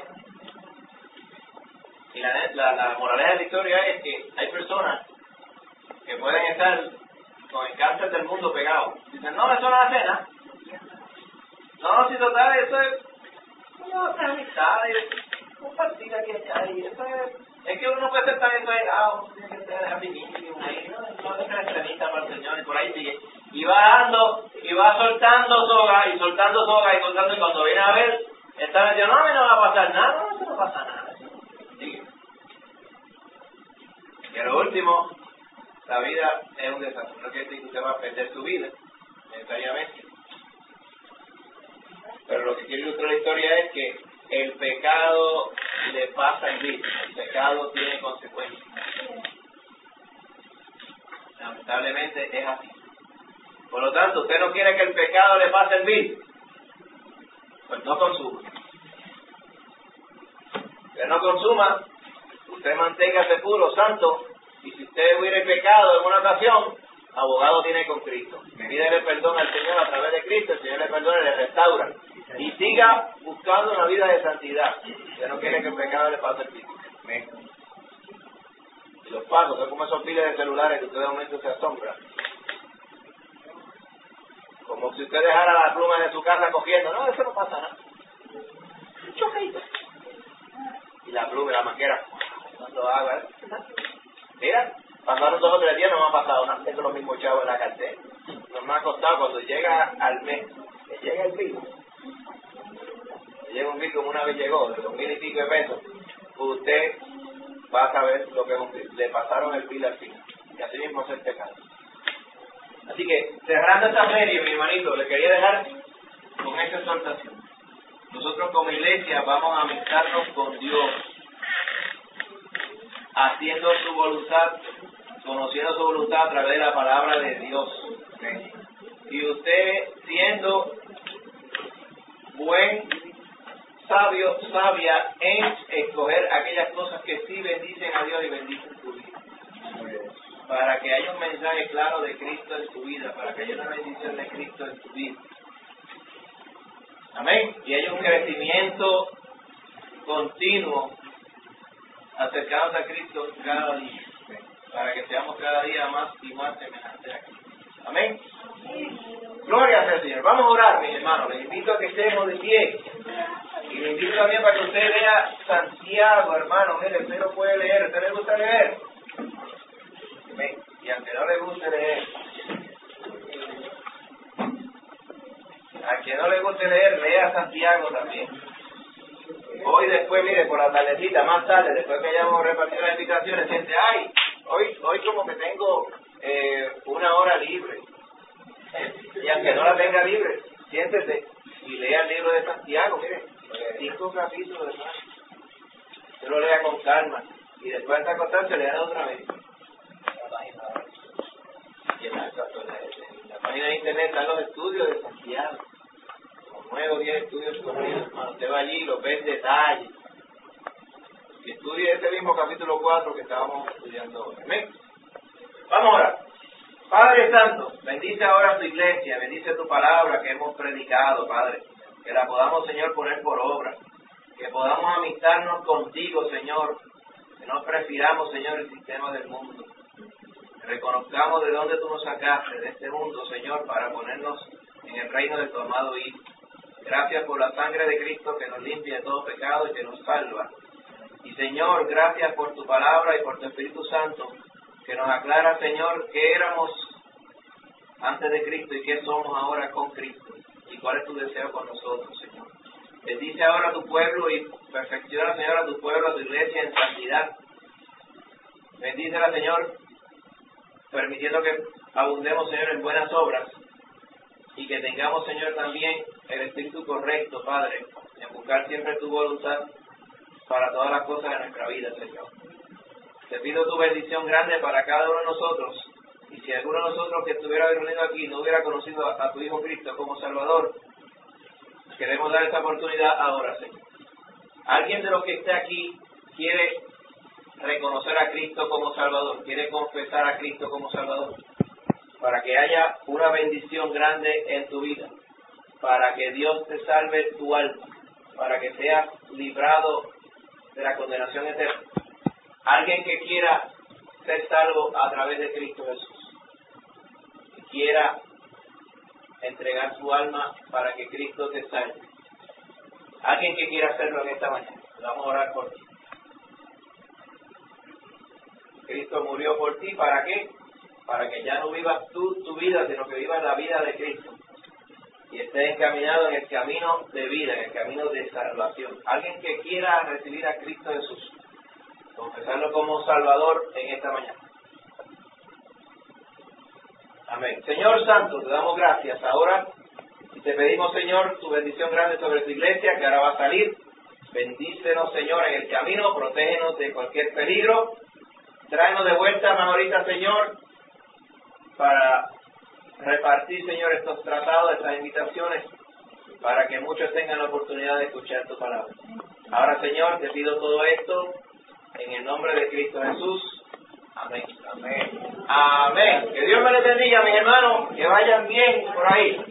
Y la moraleja de la historia es que hay personas que pueden estar con el cáncer del mundo pegado. Dicen, no, eso no hace nada. No, si total, eso es una amistad, compartir aquí y eso es que uno puede ser tan entregado, tiene que ser happy medium ahí, no es ser extremista para el Señor, y por ahí sigue. Y va dando, y va soltando soga, y cuando viene a ver, está metiendo, no, a mí no va a pasar nada, no, eso no pasa nada. Sigue. Y a lo último, la vida es un desastre. No quiere decir que usted va a perder su vida, necesariamente. Pero lo que quiere ilustrar la historia es que el pecado le pasa en vida. El pecado tiene consecuencias. Lamentablemente es así. Por lo tanto, usted no quiere que el pecado le pase en vida, pues no consuma. Usted no consuma, usted manténgase puro, santo, y si usted hubiera el pecado en una ocasión, abogado tiene con Cristo. Pídele perdón al Señor a través de Cristo, el Señor le perdona y le restaura. Y siga buscando una vida de santidad. Usted no quiere que el pecado le pase el físico. Y los pasos son como esos piles de celulares que usted de momento se asombra. Como si usted dejara las plumas de su casa cogiendo. No, eso no pasa nada. Choquito. Y la pluma y la manguera. Cuando haga, mira, pasaron 2 o 3 días, no me ha pasado nada. Tengo los mismos chavos en la cartera. No me ha costado cuando llega al mes, que llega el bill. Llega un bill como una vez llegó, de 2,000 y pico de pesos. Usted va a saber lo que es un bill. Le pasaron el bill al final. Y así mismo es el pecado. Así que, cerrando esta serie, mi hermanito, le quería dejar con esta exhortación. Nosotros como iglesia vamos a amistarnos con Dios, haciendo su voluntad, conociendo su voluntad a través de la palabra de Dios. Y usted siendo buen sabio, sabia en escoger aquellas cosas que sí bendicen a Dios y bendicen tu vida. Para que haya un mensaje claro de Cristo en tu vida, para que haya una bendición de Cristo en tu vida. Amén. Y haya un crecimiento continuo acercarnos a Cristo cada día, para que seamos cada día más y más semejantes a Cristo. Amén. Gloria sea al Señor. Vamos a orar, mis hermanos. Les invito a que estemos de pie. Y les invito también para que usted lea Santiago, hermano. Mire, usted lo puede leer. ¿Usted le gusta leer? Amén. Y aunque no le guste leer, a quien no le guste leer, lea Santiago también. Hoy después, mire, por la tardecita, más tarde, después que hayamos repartido las invitaciones, siente, ay, hoy como que tengo una hora libre. Y aunque no la tenga libre, siéntese y lea el libro de Santiago, mire, 5 capítulos de más. Usted lo lea con calma y después de acostarse, lea otra vez. Y en la página de internet están los estudios de Santiago. Como 9 o 10 estudios corridos. Cuando usted va allí y lo ve en detalle. Y estudie ese mismo capítulo 4 que estábamos estudiando hoy. ¿Amén? Vamos ahora. Padre Santo, bendice ahora tu iglesia, bendice tu palabra que hemos predicado, Padre. Que la podamos, Señor, poner por obra. Que podamos amistarnos contigo, Señor. Que no prefiramos, Señor, el sistema del mundo. Que reconozcamos de dónde tú nos sacaste, de este mundo, Señor, para ponernos en el reino de tu amado Hijo. Gracias por la sangre de Cristo que nos limpia de todo pecado y que nos salva. Y, Señor, gracias por tu palabra y por tu Espíritu Santo, que nos aclara, Señor, qué éramos antes de Cristo y qué somos ahora con Cristo. Y cuál es tu deseo con nosotros, Señor. Bendice ahora a tu pueblo y perfecciona, Señor, a tu pueblo, a tu iglesia en santidad. Bendícela, Señor, permitiendo que abundemos, Señor, en buenas obras y que tengamos, Señor, también el espíritu correcto, Padre, en buscar siempre tu voluntad para todas las cosas de nuestra vida, Señor. Te pido tu bendición grande para cada uno de nosotros. Y si alguno de nosotros que estuviera reunido aquí no hubiera conocido a tu Hijo Cristo como Salvador, queremos dar esta oportunidad ahora, Señor. Alguien de los que esté aquí quiere reconocer a Cristo como Salvador, quiere confesar a Cristo como Salvador, para que haya una bendición grande en tu vida, para que Dios te salve tu alma, para que seas librado de la condenación eterna. Alguien que quiera ser salvo a través de Cristo Jesús, que quiera entregar su alma para que Cristo te salve. Alguien que quiera hacerlo en esta mañana, vamos a orar por ti. Cristo murió por ti, ¿para qué? Para que ya no vivas tú tu vida, sino que vivas la vida de Cristo. Y estés encaminado en el camino de vida, en el camino de salvación. Alguien que quiera recibir a Cristo Jesús, confesarlo como Salvador en esta mañana. Amén. Señor Santo, te damos gracias ahora y te pedimos, Señor, tu bendición grande sobre tu iglesia que ahora va a salir. Bendícenos, Señor, en el camino, protégenos de cualquier peligro. Tráenos de vuelta más ahorita, Señor, para repartir, Señor, estos tratados, estas invitaciones, para que muchos tengan la oportunidad de escuchar tu palabra. Ahora, Señor, te pido todo esto en el nombre de Cristo Jesús. Amén. Amén. Amén. Que Dios me les bendiga, mis hermanos. Que vayan bien por ahí.